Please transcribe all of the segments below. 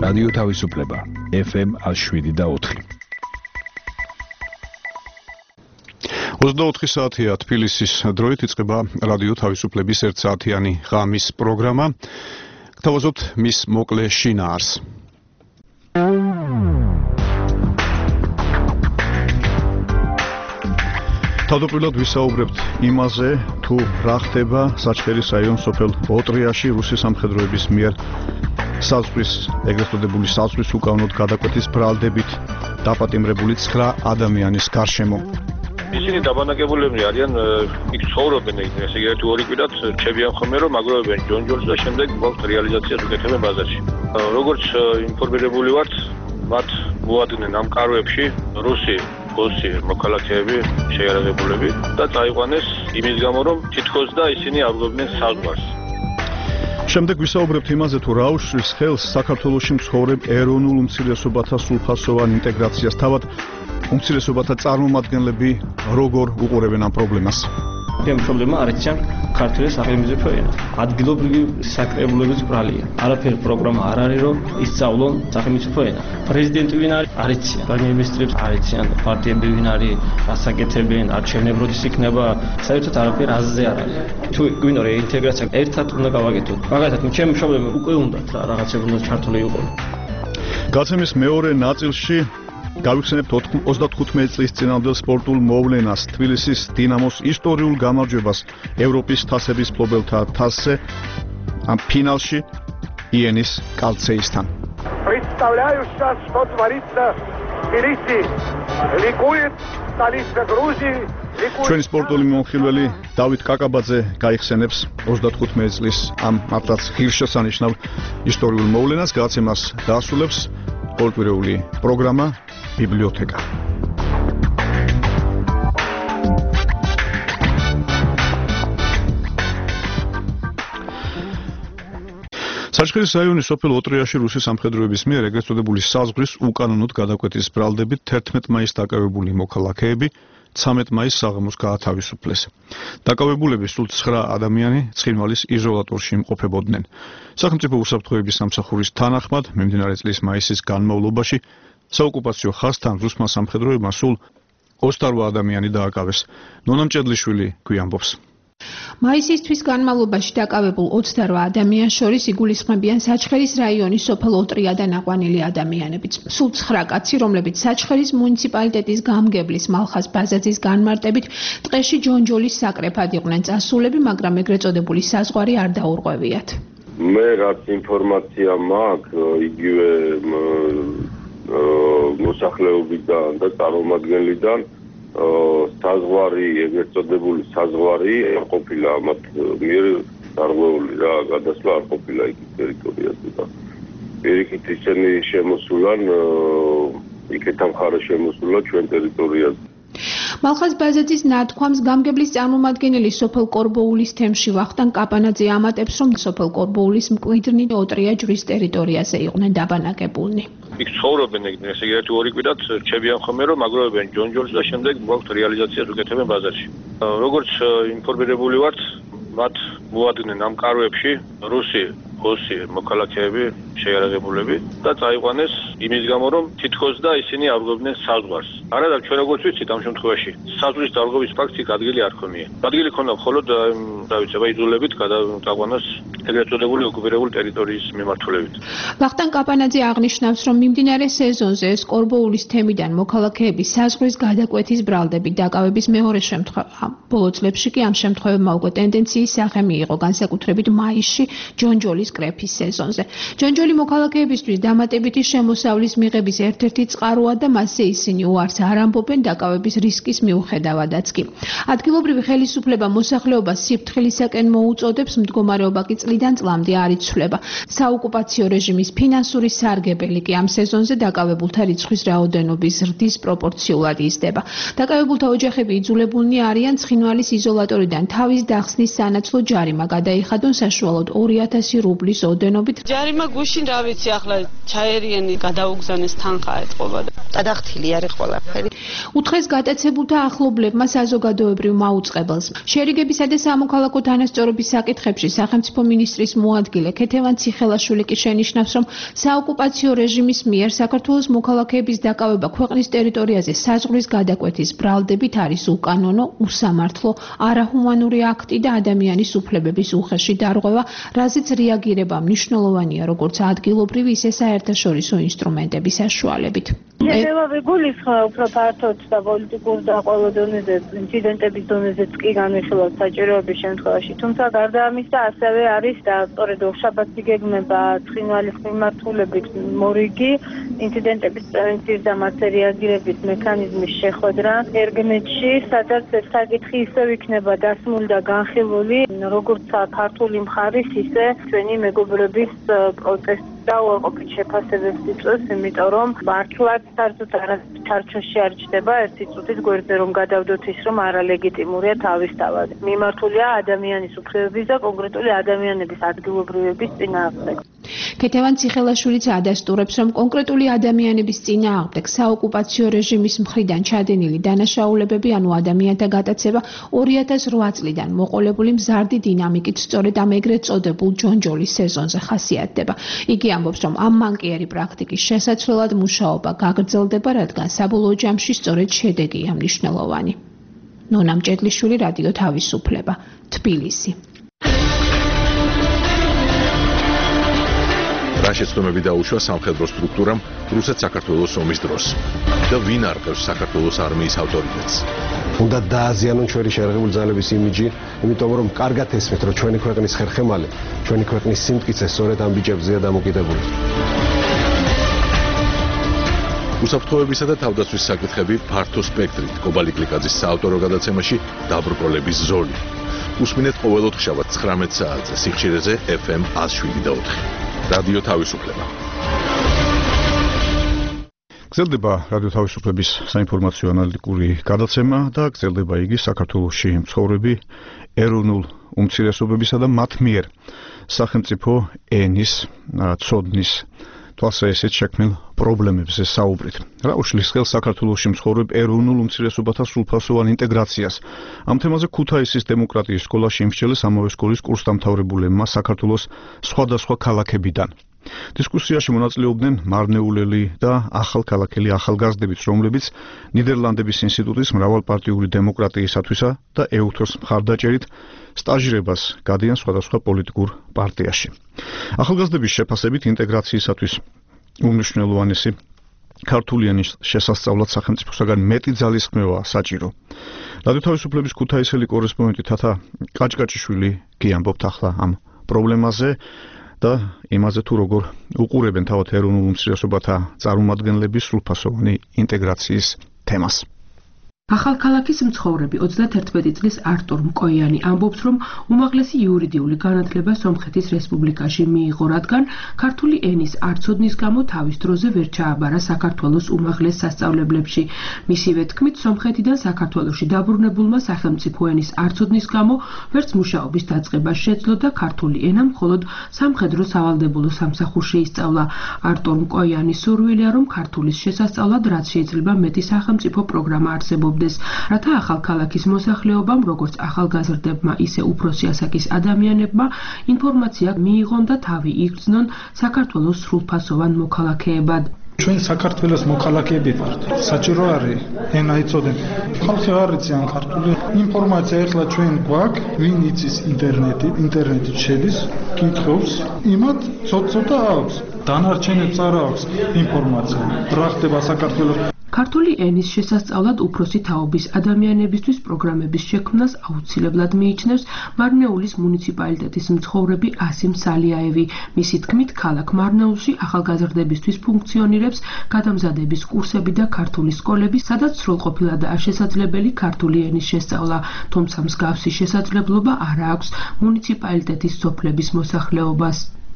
რადიო თავისუფლება FM 107.4. 24 საათია თბილისის დროით იწყება რადიო თავისუფლების 1 საათიანი ღამის პროგრამა. გთავაზობთ მის მოკლე შინაარს. თავდაპირველად ვისაუბრებთ იმაზე, თუ რა ხდება საჩხერის რაიონის სოფელ ოტრიაში რუსი სამხედროების მიერ საზღვრის ეგრეთ წოდებული საზღვრის უკანონოდ გადაკვეთის ბრალდებით დაპატიმრებული 9 ადამიანის გარშემო. ისინი დაბანაკებულები არიან, იქ ცხოვრობენ, ესე იგი ერთი ორი კვირაც რჩებიან ხოლმე, რომ აგროვებენ ჯონჯოლს და შემდეგ გვაქვს რეალიზაციას უკეთებენ ბაზარში. როგორც ინფორმირებული ვართ, მათ მოადგნენ ამ კარვებში რუსი მოქალაქეები, შეიარაღებულები და წაიყვანეს იმის გამო, რომ თითქოს და ისინი აღგვებდნენ საზღვარს. შემდეგ ვისაუბრებთ იმაზე, თუ რა უშლის ხელს საქართველოში მცხოვრებ ეროვნულ უმცირესობათა სრულფასოვან ინტეგრაციას, თავად უმცირესობათა წარმომადგენლები როგორ უყურებენ ამ პრობლემას. ამ პრობლემა არ იციან ქართული სახელმწიფო ენა. ადგილობრივი საკრებულების ბრალია. არაფერი პროგრამა არ არის, რომ ისწავლონ სახელმწიფო ენა. პრეზიდენტი ვინ არის? არ იციან. პრემიერ-მინისტრებს არ იციან. პარტიები ვინ არის? რას აკეთებენ? არჩევნები როდის იქნება? საერთოდ არაფერი აზზე არ არის. თუ გვინდა რეინტეგრაცია ერთად უნდა გავაკეთოთ. მაგალითად, ჩემი პრობლემა უკვე უნდათ რა რაღაცები უნდა ჩართული იყოს. გაცემის მეორე ნაწილში გავიხსენებთ 35 წლის წინამდელ სპორტულ მოვლენას, თბილისის დინამოს ისტორიულ გამარჯვებას ევროპის თასების მფლობელთა თასზე, ამ ფინალში იენის კალცეისთან. Представляю сейчас, что творится в Тбилиси. Ликует столица Грузии. ჩვენი სპორტული მომხილველი დავით კაკაბაძე გაიხსენებს 35 წლის ამ მართლაც ღირსშესანიშნავ ისტორიულ მოვლენას, გაცემას დაასრულებს ყოველკვირეული პროგრამა ბიბლიოთეკა. საჩხერის რაიონის სოფელ ოტრიაში რუსი სამხედროების მიერ ეგრეთ წოდებული საზღვრის უკანონოდ გადაკვეთის ბრალდებით 11 მაისს დაკავებული მოქალაქეები 13 მაისს საღამოს გაათავისუფლეს. დაკავებულები სულ 9 ადამიანი ცხინვალის იზოლატორში იმყოფებოდნენ. სახელმწიფო უსაფრთხოების სამსახურის თანახმად მიმდინარე წლის მაისის განმავლობაში საოკუპაციო ხაზთან რუსმა სამხედროებმა სულ 28 ადამიანი დააკავეს. ნონა მჭედლიშვილი გვიამბობს. მაისის თვის განმავლობაში დაკავებულ 28 ადამიანს შორის იგულისხმებიან საჩხერის რაიონის სოფელ ოტრიადან აყვანილი ადამიანებიც. სულ 9 კაცი, რომლებიც საჩხერის მუნიციპალიტეტის გამგებლის მალხაზ ბაზაძის განმარტებით ტყეში ჯონჯოლის საკრეფად იყვნენ წასულები, მაგრამ ეგრეთ წოდებული საზღვარი არ დაურღვევიათ. მე რაც ინფორმაცია მაქვს, იგივე მოსახლეობიდან და წარმომადგენლიდან საზღვარი, ეგრეთ წოდებული საზღვარი არ ყოფილა მათ მიერ დარღვეული რა, გადასვლა არ ყოფილა იქ ტერიტორიაზე და პირიქით ისინი შემოსულან იქეთან მხარე შემოსულა ჩვენ ტერიტორიაზე. მალხაზ ბაზაძის ნათქვამს გამგებლის წარმომადგენელი სოფელ კორბოულის თემში ვახტანგ კაპანაძე ამატებს, რომ სოფელ კორბოულის მკვიდრნი ოტრია ჯვრის ტერიტორიაზე იყვნენ დაბანაკებულნი. იქ ცხოვრობენ, ესე იგი ერთი ორი კვირაც რჩებიან ხოლმე, რომ აგროვებენ ჯონჯოლს და შემდეგ გვაქვს რეალიზაციას უკეთებენ ბაზარში. როგორც ინფორმირებული ვართ, მათ მოადგნენ ამ კარვებში რუსი მოქალაქეები, შეიარაღებულები და წაიყვანეს იმის გამო, რომ თითქოს და ისინი აღგვებდნენ საზღვარს. არადა ჩვენ როგორც ვიცით ამ შემთხვევაში საზღვრის დარღვევის ფაქტი ადგილი არ ქონია. ადგილი ქონდა მხოლოდ იზოლებით გადაყვანას ეგრეთ წოდებული ოკუპირებული ტერიტორიის მიმართულებით. ვახტანგ კაპანაძე აღნიშნავს, რომ მიმდინარე სეზონზე ეს კორბოულის თემიდან მოქალაქეები საზღვრის გადაკვეთის ბრალდებით დაკავების მეორე შემთხვევა. ბოლო წლებში კი ამ შემთხვევებმა უკვე ტენდენციის სახე მიიღო, განსაკუთრებით მაისში ჯონჯოლის კრეფის სეზონზე. ჯონჯოლი მოქალაქეებისთვის დამატებითი შემოსავლის მიღების ერთ-ერთი წყაროა და მასზე ისინი უარს არ ამბობენ დაკავების რისკის მიუხედავადაც კი. ადგილობრივი ხელისუფლება მოსახლეობას სიფრთხილისაკენ მოუწოდებს, მდგომარეობა კი წლიდან წლამდე არ იცვლება. საოკუპაციო რეჟიმის ფინანსური სარგებელი კი ამ სეზონზე დაკავებულთა რიცხვის რაოდენობის ზრდის პროპორციულად იზრდება. დაკავებულთა ოჯახები იძულებულნი არიან ცხინვალის იზოლატორიდან თავის დახსნის სანაცვლო ჯარიმა გადაიხადონ საშუალოდ 2000 რუბლის ოდენობით. ჯარიმა გუშინ რა ვიცი, ახლა ჩაერიენი გადაუგზავნეს თანხა ეთყობა და გადახთილი არის ყველა. ყველაფერი. უთხრეს გატაცებულთა ახლობლებმა საზოგადოებრივ მაუწყებელს. შერიგებისა და სამოქალაქო თანასწორობის საკითხებში სახელმწიფო მინისტრის მოადგილე ქეთევან ციხელაშვილი კი შენიშნავს, რომ საოკუპაციო რეჟიმის მიერ საქართველოს მოქალაქეების დაკავება ქვეყნის ტერიტორიაზე საზღვრის გადაკვეთის ბრალდებით არის უკანონო, უსამართლო, არაჰუმანური აქტი და ადამიანის უფლებების უხეში დარღვევა, რაზეც რეაგირება მნიშვნელოვანია როგორც ადგილობრივი, ისე საერთაშორისო ინსტრუმენტების საშუალებით. შეიძლება გულისხმობა უფრო ფართოდ და პოლიტიკურ და ყოველ დონეზე ინციდენტების დონეზეც კი განვიხილოთ საჭიროების შემთხვევაში. თუმცა გარდა ამისა ასევე არის და სწორედ ორშაბათი გეგმება ცხინვალის მიმართულებით მორიგი ინციდენტების პრევენციის და მათზე რეაგირების მექანიზმის შეხვედრა ერგნეთში, სადაც ეს საკითხი ისევ იქნება დასმული და განხილული როგორც ქართული მხარის, ისე ჩვენი მეგობრების პროტესტ და უარყოფით შეფასებებს იწვევს, იმიტომ რომ მართლაც საერთოდ არჩოში არ ჩდება ერთი წუთის გვერდზე რომ გადავდოთ ის, რომ არალეგიტიმურია თავისთავად. მიმართულია ადამიანის უფლებების და კონკრეტული ადამიანების ადგილობრივების წინააღმდეგ. ქეთევან ციხელაშვილიც ადასტურებს, რომ კონკრეტული ადამიანების წინააღმდეგ საოკუპაციო რეჟიმის მხრიდან ჩადენილი დანაშაულებები, ანუ ადამიანთა გატაცება 2008 წლიდან მოყოლებული მზარდი დინამიკით სწორედ ამ ეგრეთ წოდებულ ჯონჯოლის სეზონზე ხასიათდება. იგი ამბობს, რომ ამ მანკიერი პრაქტიკის შესაცვლელად მუშაობა გაგრძელდება, რადგან საბოლოო ჯამში სწორედ შედეგია მნიშვნელოვანი. ნონა მჭედლიშვილი, რადიო თავისუფლება, თბილისი. რა შეცდომები დაუშვა სამხედრო სტრუქტურამ რუსეთ-საქართველოს ომის დროს და ვინ არყევს საქართველოს არმიის ავტორიტეტს? უნდა დააზიანონ ჩვენი შერეღებული ძალების იმიჯი, იმიტომ რომ კარგად ესმით, რომ ჩვენი ქვეყნის ხერხემალი, ჩვენი ქვეყნის სიმტკიცე სწორედ ამ ბიჭებზეა დამოკიდებული. უსაფრთხოებისა და თავდაცვის საკითხები ფართო სპექტრით კობალი კლიკაძის საავტორო გადაცემაში დაბრკოლების ზოლი. უსმინეთ ყოველ ოთხშაბათს 19 საათზე სიხშირეზე FM 107.4. რადიო თავისუფლება. გრძელდება რადიო თავისუფლების საინფორმაციო ანალიტიკური გადაცემა და გრძელდება იგი საქართველოში მცხოვრები ეროვნულ უმცირესობებისა და მათ მიერ სახელმწიფო ენის ცოდნის თვალსაჩინო შექმნილ პრობლემებზე საუბრით. რა უშლის ხელს საქართველოში მცხოვრებ ეროვნულ უმცირესობათა სრულფასოვან ინტეგრაციას. ამ თემაზე ქუთაისის დემოკრატიის სკოლაში იმსჯელეს ამავე სკოლის კურსდამთავრებულებმა საქართველოს სხვადასხვა ქალაქებიდან. დისკუსიაში მონაწილეობდნენ მარნეულელი და ახალქალაქელი ახალგაზრდებიც, რომლებიც ნიდერლანდების ინსტიტუტის მრავალპარტიული დემოკრატიისათვისა და ეუთოს მხარდაჭერით სტაჟირებას გადიან სხვადასხვა პოლიტიკურ პარტიაში. ახალგაზრდების შეფასებით ინტეგრაციისათვის უმნიშვნელოვანესი ქართული ენის შესასწავლად სახელმწიფოსაგან მეტი ძალისხმევაა საჭირო. რადიო თავისუფლების ქუთაისელი კორესპონდენტი თათა კაჭკაჭიშვილი კი ამბობთ ახლა ამ პრობლემაზე და იმაზე თუ როგორ უყურებენ თავად ეროვნულ უმცირესობათა წარმომადგენლების სრულფასოვანი ინტეგრაციის თემას. ახალქალაქის მცხოვრები 31 წლის არტურ მკოიანი ამბობს, რომ უმაღლესი იურიდიული განათლება სომხეთის რესპუბლიკაში მიიღო, რადგან ქართული ენის არცოდნის გამო თავის დროზე ვერ ჩააბარა საქართველოს უმაღლეს სასწავლებლებში. მისივე თქმით, სომხეთიდან საქართველოში დაბრუნებულმა სახელმწიფო ენის არცოდნის გამო ვერც მუშაობის დაწყება შეძლო და ქართული ენა მხოლოდ სამხედრო სავალდებულო სამსახურში ისწავლა. არტურ მკოიანის სურვილია, რომ ქართულის შესასწავლად რაც შეიძლება მეტი სახელმწიფო პროგრამა არსებობს, რათა ახალქალაქის მოსახლეობამ, როგორც ახალგაზრდებმა, ისე უფროსი ასაკის ადამიანებმა ინფორმაცია მიიღონ და თავი იგრძნონ საქართველოს სრულფასოვან მოქალაქეებად. ჩვენ საქართველოს მოქალაქეები ვართ. საჭირო არის ენა იცოდეთ. ხალხი არ იციან ქართული ინფორმაცია ეხლა ჩვენ გვაქვს, ვინ იცის ინტერნეტით შედის, კითხავს, იმათ ცოტა აქვს. დანარჩენებს არ აქვს ინფორმაცია. რა ხდება საქართველოს ქართული ენის შესასწავლად უფროსი თაობის ადამიანებისთვის პროგრამების შექმნას აუცილებლად მიიჩნევს მარნეულის მუნიციპალიტეტის მცხოვრები ასიმ სალიაევი. მისი თქმით, ქალაქ მარნეულში ახალგაზრდებისთვის ფუნქციონირებს გადამზადების კურსები და ქართული სკოლები, სადაც სრულყოფილადაა შესაძლებელი ქართული ენის შესწავლა, თუმცა მსგავსი შესაძლებლობა არ აქვს მუნიციპალიტეტის სოფლების მოსახლეობას.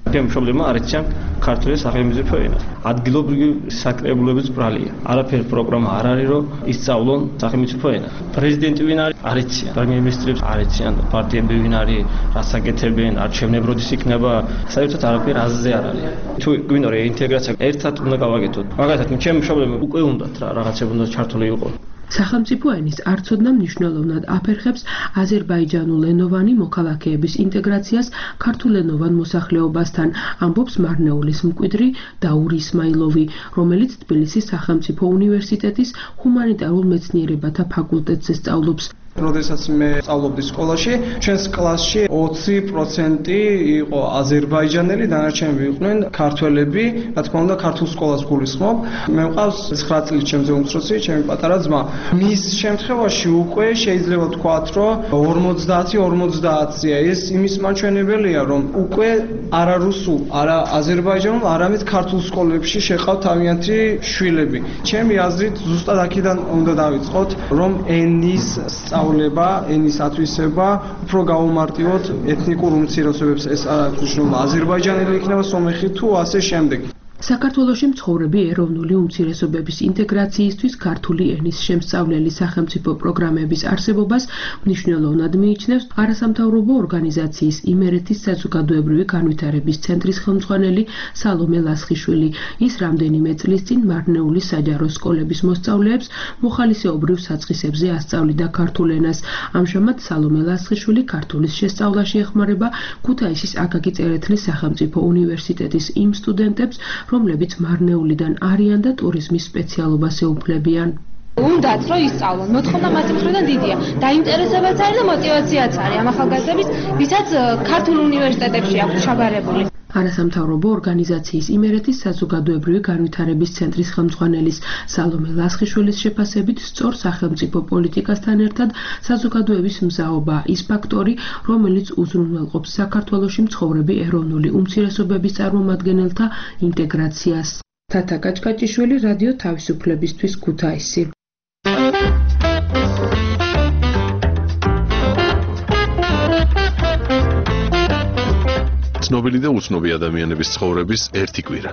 პრობლემა არ იციან ქართული სახელმწიფო ენა. ადგილობრივი საკრებულების ბრალია. არაფერი პროგრამა არ არის, რომ ისწავლონ სახელმწიფო ენა. პრეზიდენტი ვინ არის? არ იციან. პრემიერ-მინისტრებს არ იციან. პარტიები ვინ არის, რას აკეთებენ, არჩევნებროდის იქნება, საერთოდ არაფერი აზზე არ არის. თუ გვინდა რეინტეგრაცია ერთად უნდა გავაკეთოთ. მაგალითად, ჩემი მშობლები უკვე უნდათ რა რაღაცები უნდა ჩართული იყო. სახელმწიფო ენის არცოდნა მნიშვნელოვნად აფერხებს აზერბაიჯანულენოვანი მოქალაქეების ინტეგრაციას ქართულენოვან მოსახლეობასთან, ამბობს მარნეულის მკვიდრი დაურ ისმაილოვი, რომელიც თბილისის სახელმწიფო უნივერსიტეტის ჰუმანიტარულ მეცნიერებათა ფაკულტეტზე სწავლობს. როდესაც მე სწავლობდი სკოლაში, ჩვენს კლასში 20% იყო აზერბაიჯანელი, დანარჩენები იყვნენ ქართველები, რა თქმა უნდა, ქართულ სკოლას გულისხმობ. მე მყავს 9 წლის ჩემზე უმცროსი, ჩემი პატარა ძმა. მის შემთხვევაში უკვე შეიძლება ვთქვათ, რომ 50-50-ია. ეს იმის მაჩვენებელია, რომ უკვე არა რუსულ, არა აზერბაიჯანულ, არამედ ქართულ სკოლებში შეყავთ თავიანთი შვილები. ჩემი აზრით, ზუსტად აქედან უნდა დავიწყოთ, რომ ენის ენის ათვისება უფრო გაუმარტივოთ ეთნიკურ უმცირესობებს, ეს არ აქვს მნიშვნელობა, აზერბაიჯანელი იქნება, სომეხი თუ ასე შემდეგ. საქართველოში მცხოვრები ეროვნული უმცირესობების ინტეგრაციისთვის ქართული ენის შემსწავლელი სახელმწიფო პროგრამების არსებობას მნიშვნელოვნად მიიჩნევს არასამთავრობო ორგანიზაციის იმერეთის საზოგადოებრივი განვითარების ცენტრის ხელმძღვანელი სალომე ლასხიშვილი. ის რამდენიმე წლის წინ მარნეულის საჯარო სკოლების მოსწავლეებს მოხალისეობრივ საწყისებზე ასწავლიდა ქართულ ენას. ამჟამად სალომე ლასხიშვილი ქართულის შესწავლაში ეხმარება ქუთაისის აკაკი წერეთლის სახელმწიფო უნივერსიტეტის იმ სტუდენტებს, რომლებიც მარნეულიდან არიან და ტურიზმის სპეციალობას ეუფლებიან. უნდათ რომ ისწავლონ, მოთხოვნა მათი მხრიდან დიდია. დაინტერესებაც არის და მოტივაციაც არის ამ ახალგაზრდების, ვისაც ქართულ უნივერსიტეტებში აქვს ჩაბარებული. არასამთავრობო ორგანიზაციის იმერეთის საზოგადოებრივი განვითარების ცენტრის ხელმძღვანელის სალომე ლასხიშვილის შეფასებით, სწორ სახელმწიფო პოლიტიკასთან ერთად საზოგადოების მზაობა ის ფაქტორი, რომელიც უზრუნველყოფს საქართველოში მცხოვრები ეროვნული უმცირესობების წარმომადგენელთა ინტეგრაციას. თათა კაჭკაჭიშვილი, რადიო თავისუფლებისთვის, ქუთაისი. ცნობილი და უცნობი ადამიანების ცხოვრების ერთი კვირა.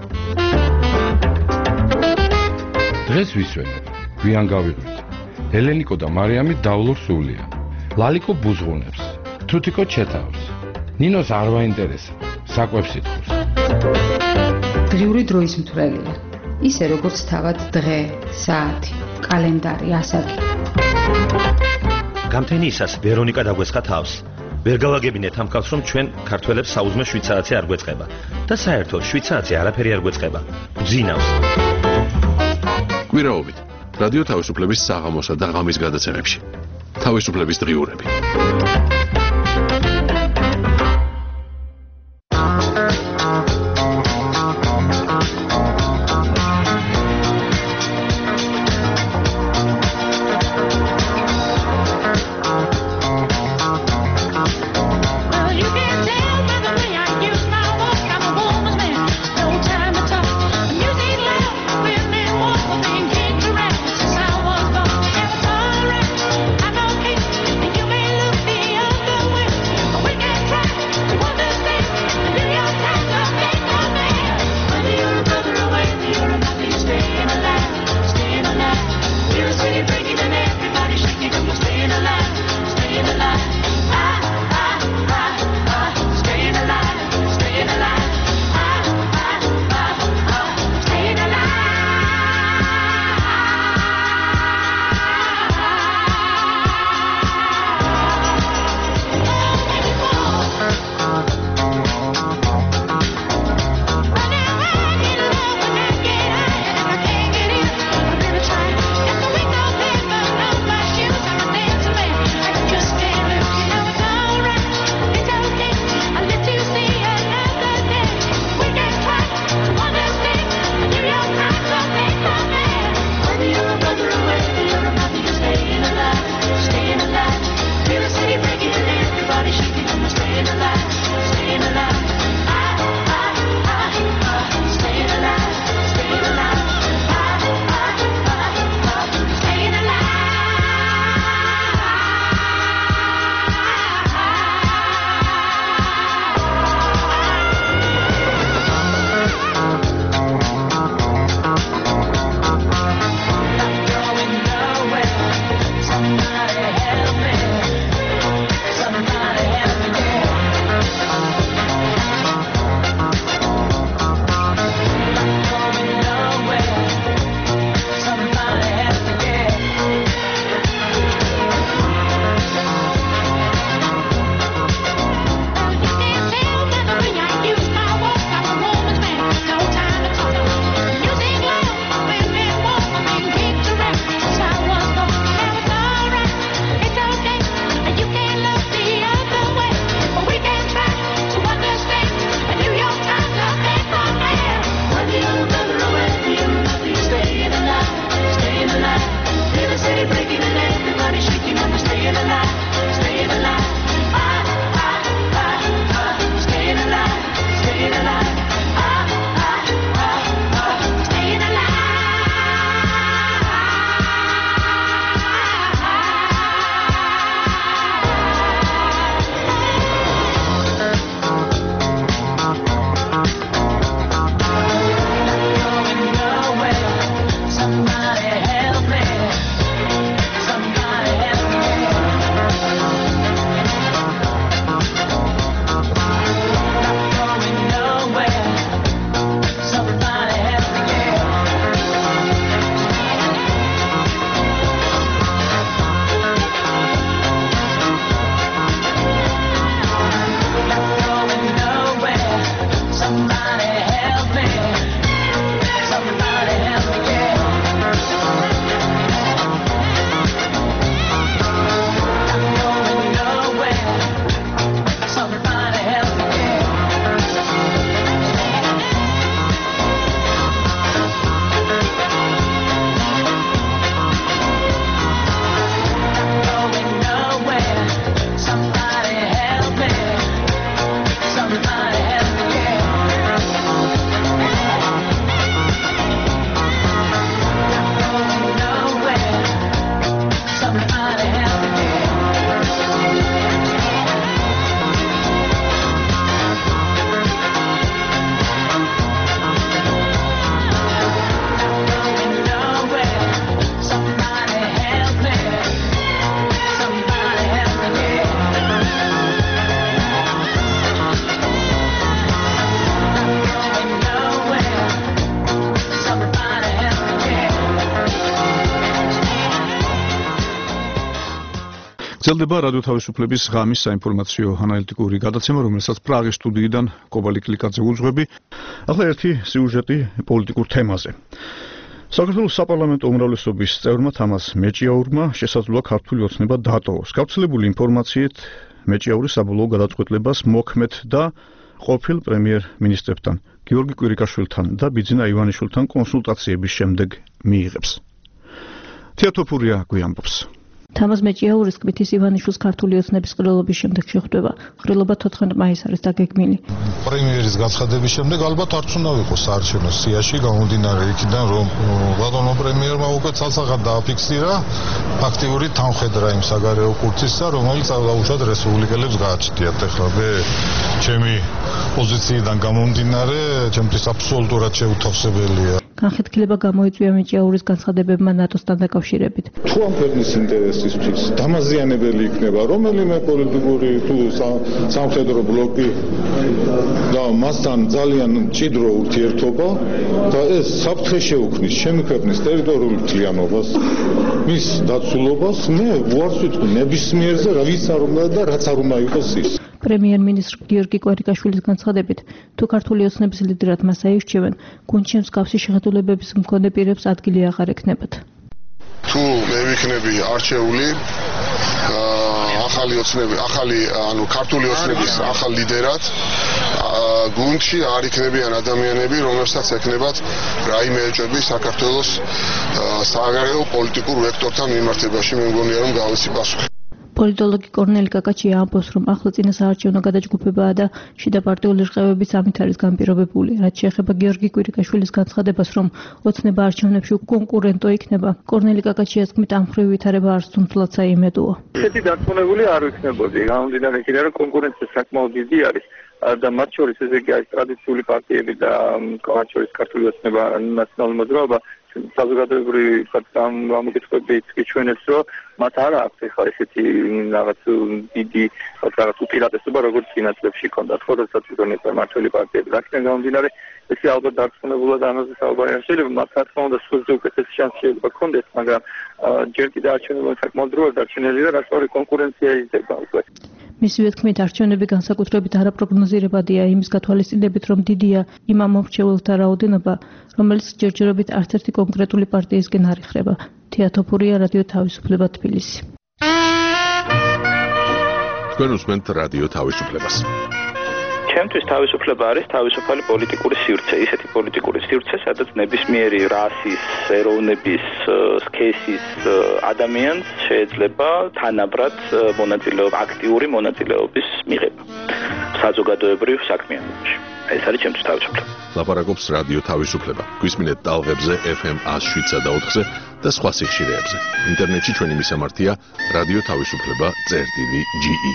დღეს ვისვენებ, გვიან გავიღვით. ელენიკო და მარიამი დავლურ სულია. ლალიკო ბუზღუნებს, თუთიკო ჩეთავს. ნინოს არ ვაინტერესებს, საკვებს ითხოვს. დღიური დროის მთვრელია. ისე როგორც თავად დღე, საათი, კალენდარი, ასაკი. გამთენიისას ვერონიკა დაგვესხა თავს. ვერ გავაგებინეთ ამ კაცს, რომ ჩვენ ქართველებს საუზმე 7 საათი არ გვეწყება და საერთოდ 7 საათი არაფერი არ გვეწყება. გძინავს. კვირაობით რადიო თავისუფლების საღამოსა და ღამის გადაცემებში. თავისუფლების დღიურები. Be გრძელდება რადიო თავისუფლების ღამის საინფორმაციო ანალიტიკური გადაცემა, რომელსაც პრაღის სტუდიიდან კობალი კლიკაძე უძღვები. ახლა ერთი სიუჟეტი პოლიტიკურ თემაზე. საქართველოს საპარლამენტო უმრავლესობის წევრმა თამას მეჭიაურმა შესაძლოა ქართული ოცნება დატოვოს. გავრცელებული ინფორმაციით მეჭიაური საბოლოო გადაწყვეტლებას მოქმედ და ყოფილ პრემიერ-მინისტრებთან, გიორგი კვირიკაშვილთან და ბიძინა ივანიშვილთან კონსულტაციების შემდეგ მიიღებს. თეატოფურია გვიამბობს. თამას მეჭიაურის თქმით ის ივანიშვილს ქართული ოცნების ყრილობის შემდეგ შეხვდება. ყრილობა 14 მაისს არის დაგეგმილი. პრემიერის გაცხადების შემდეგ ალბათ არც უნდა ვიყოს საარჩევნო სიაში, გამომდინარე იქიდან, რომ ბატონო პრემიერმა უკვე ცალსახად დააფიქსირა ფაქტიური თანხმედრა იმ საგარეო კურსისა, რომელიც აუშვათ რესპუბლიკელებს გააჩნიათ. ეხლა მე ჩემი პოზიციიდან გამომდინარე, ჩემთვის აბსოლუტურად შეუთავსებელია. განხეთქილება გამოიწვია მეჭიაურის განცხადებებმა ნატოსთან დაკავშირებით. თუ ამ ქვეყნის ინტერესისთვის დამაზიანებელი იქნება რომელიმე პოლიტიკური თუ სამხედრო ბლოკი და მასთან ძალიან მჭიდრო ურთიერთობა და ეს საფრთხე შეუქმნის ჩემი ქვეყნის ტერიტორიულ მთლიანობას, მის დაცულობას, მე უარს ვიტყვი ნებისმიერზე, ვის არ უნდა და რაც არ უნდა იყოს ის. პრემიერ-მინისტრ გიორგი კვირიკაშვილის განცხადებით, თუ ქართული ოცნების ლიდერად მას აირჩევენ, გუნდში მსგავსი შეხედულებების მქონე პირებს ადგილი აღარ ექნებათ. თუ მე ვიქნები არჩეული ქართული ოცნების ახალ ლიდერად, გუნდში არ იქნებიან ადამიანები, რომლებსაც ექნებათ რაიმე ეჭვები საქართველოს საგარეო პოლიტიკურ ვექტორთან მიმართებაში. მე მგონია, რომ გავიცი პასუხი. პოლიტოლოგი კორნელი კაკაჩია ამბობს, რომ ახლა წინა საარჩევნო გადაჯგუფებაა და შიდა პარტიული რყევებიც ამით არის განპირობებული. რაც შეეხება გიორგი კვირიკაშვილის განცხადებას, რომ ოცნება არჩევნებში კონკურენტო იქნება, კორნელი კაკაჩიას თქმით, ამ მხრივ ვითარება არც თუმცლად საიმედოა. ესეთი დარწმუნებული არ ვიქნებოდი, გამომდინარე იქიდან, რომ კონკურენცია საკმაოდ დიდი არის. და მათ შორის ესე იგი არის ტრადიციული პარტიები და მათ შორის ქართული ოცნება, ნაციონალური მოძრაობა, საზოგადოებრივი გამოკითხვებით გიჩვენებს, რომ მათ არ აქვს ახლა ესეთი რაღაც დიდი რაღაც უპირატესობა, როგორც წინა წლებში ჰქონდათ, როდესაც იგონებდა მართველი პარტიები. რადგან გამომდინარე, ესე ალბათ დარწმუნებულად ამაზე საუბარი არ შეიძლება, მათ რა თქმა უნდა სულზე უკეთესი შანსი შეიძლება ჰქონდეს, მაგრამ ჯერ კიდევ არჩევნები საკმაოდ დროა დარჩენილი და რასწორი კონკურენცია იზრდება უკვე. მისივე თქმით, არჩევნები განსაკუთრებით არაპროგნოზირებადია იმის გათვალისწინებით, რომ დიდია იმ ამომრჩეველთა რაოდენობა, რომელიც ჯერჯერობით არც ერთი კონკრეტული პარტიისგან არ იხრება. თეატოფურია რადიო თავისუფლება თბილისი. თქვენ უსმენთ რადიო თავისუფლებას. ჩემთვის თავისუფლება არის თავისუფალი პოლიტიკური სივრცე, ისეთი პოლიტიკური სივრცე, სადაც ნებისმიერი რასის, ეროვნების, სქესის ადამიანს შეიძლება თანაბრად აქტიური მონაწილეობის მიღება საზოგადოებრივ საქმიანობაში. ეს არის ჩემთვის თავისუფლება. ლაპარაკობს რადიო თავისუფლება. გვისმინეთ ტალღებზე FM 107 და 4-ზე და სხვა სიხშირეებზე. ინტერნეტში ჩვენი მისამართია რადიო თავისუფლება.ge.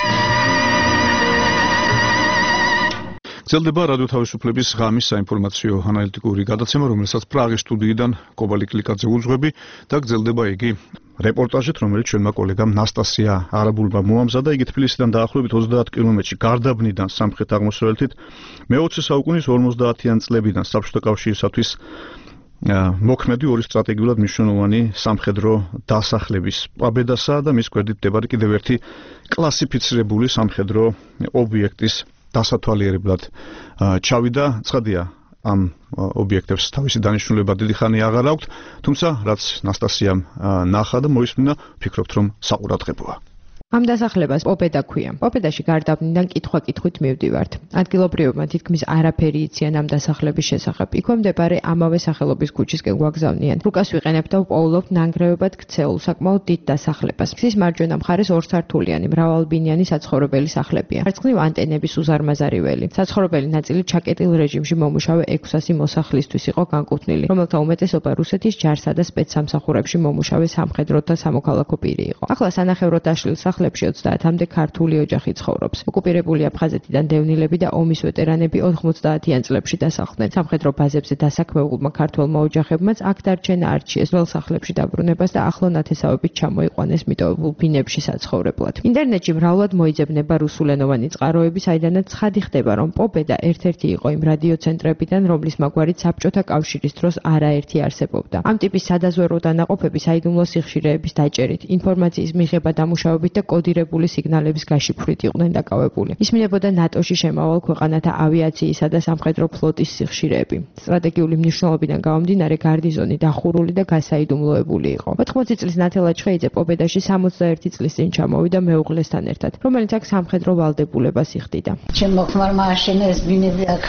გრძელდება რადიო თავისუფლების ღამის საინფორმაციო ანალიტიკური გადაცემა, რომელსაც პრაღის სტუდიიდან კობალი კლიკაძე უძღვები და გრძელდება იგი რეპორტაჟით, რომელიც ჩვენმა კოლეგამ ნასტასია არაბულმა მოამზადა. იგი თბილისიდან დაახლოებით 30 კილომეტრში გარდაბნიდან სამხრეთ-აღმოსავლეთით მე-20 საუკუნის 50-იან წლებიდან საბჭოთა კავშირისათვის მოქმედი ორი სტრატეგიულად მნიშვნელოვანი სამხედრო დასახლების პაბედასა და მის გვერდით მდებარე კიდევ ერთი კლასიფიცირებული სამხედრო ობიექტის დასათვალიერებლად ჩავიდა. ცხადია, ამ ობიექტებს თავისი დანიშნულება დიდი ხანი აღარ აქვთ, თუმცა რაც ნასტასიამ ნახა და მოისმინა, ვფიქრობთ, რომ საყურადღებოა. ამ დასახლებას პოპედა ქვია. პოპედაში გარდაბნიდან კითხვა-კითხვით მივდივართ. ადგილობრივებმა თითქმის არაფერი იციან ამ დასახლების შესახებ. იქვე მდებარე ამავე სახელობის ქუჩისკენ გვაგზავნიან. რუკას ვიყენებთ და ვპოულობთ ნანგრევებად ქცეულ საკმაოდ დიდ დასახლებას. გზის მარჯვენა მხარეს ორსართულიანი, მრავალბინიანი საცხოვრებელი სახლებია. მარცხნივ ანტენების უზარმაზარი ველი. საცხოვრებელი ნაწილი ჩაკეტილ რეჟიმში მომუშავე 600 მოსახლისთვის იყო განკუთვნილი, რომელთა უმეტესობა რუსეთის ჯარსა და სპეცსამსახურებში მომუშავე სამხედრო და სამოქალაქო პირი იყო. ახლა სანახევროდ დაშლილ სახლებში 30-მდე ქართული ოჯახი ცხოვრობს. ოკუპირებული აფხაზეთიდან დევნილები და ომის ვეტერანები 90-იან წლებში დასახლდნენ. სამხედრო ბაზებზე დასაქმებულმა ქართველმა ოჯახებმაც აქ დარჩენა არჩიეს, ძველ სახლებში დაბრუნებას და ახლო ნათესავებით ჩამოიყვანეს მიტოვებულ ბინებში საცხოვრებლად. ინტერნეტში მრავლად მოიძებნება რუსულენოვანი წყაროები, საიდანაც ცხადი ხდება, რომ პოპედა ერთ-ერთი იყო იმ რადიოცენტრებიდან, რომლის მაგვარით საბჭოთა კავშირის დროს არაერთი არსებობდა. ამ ტიპის სადაზვერვო დანაყოფები საიდუმლო სიხშირეების დაჭერით, ინფორმაციის მიღება დამუშავებით და კოდირებული სიგნალების გაშიფვრით იყვნენ დაკავებული. ისმინებოდა ნატოში შემავალ ქვეყანათა ავიაციისა და სამხედრო ფლოტის სიხშირეები. სტრატეგიული მნიშვნელობიდან გამომდინარე გარნიზონი დახურული და გასაიდუმლოებული იყო. 80 წლის ნათელა ჩხეიძე პოპედაში 61 წლის წინ ჩამოვიდა მეუღლესთან ერთად, რომელიც აქ სამხედრო ვალდებულებას იხდიდა. ჩემო ხმარმა აშენა ეს ბინები აქ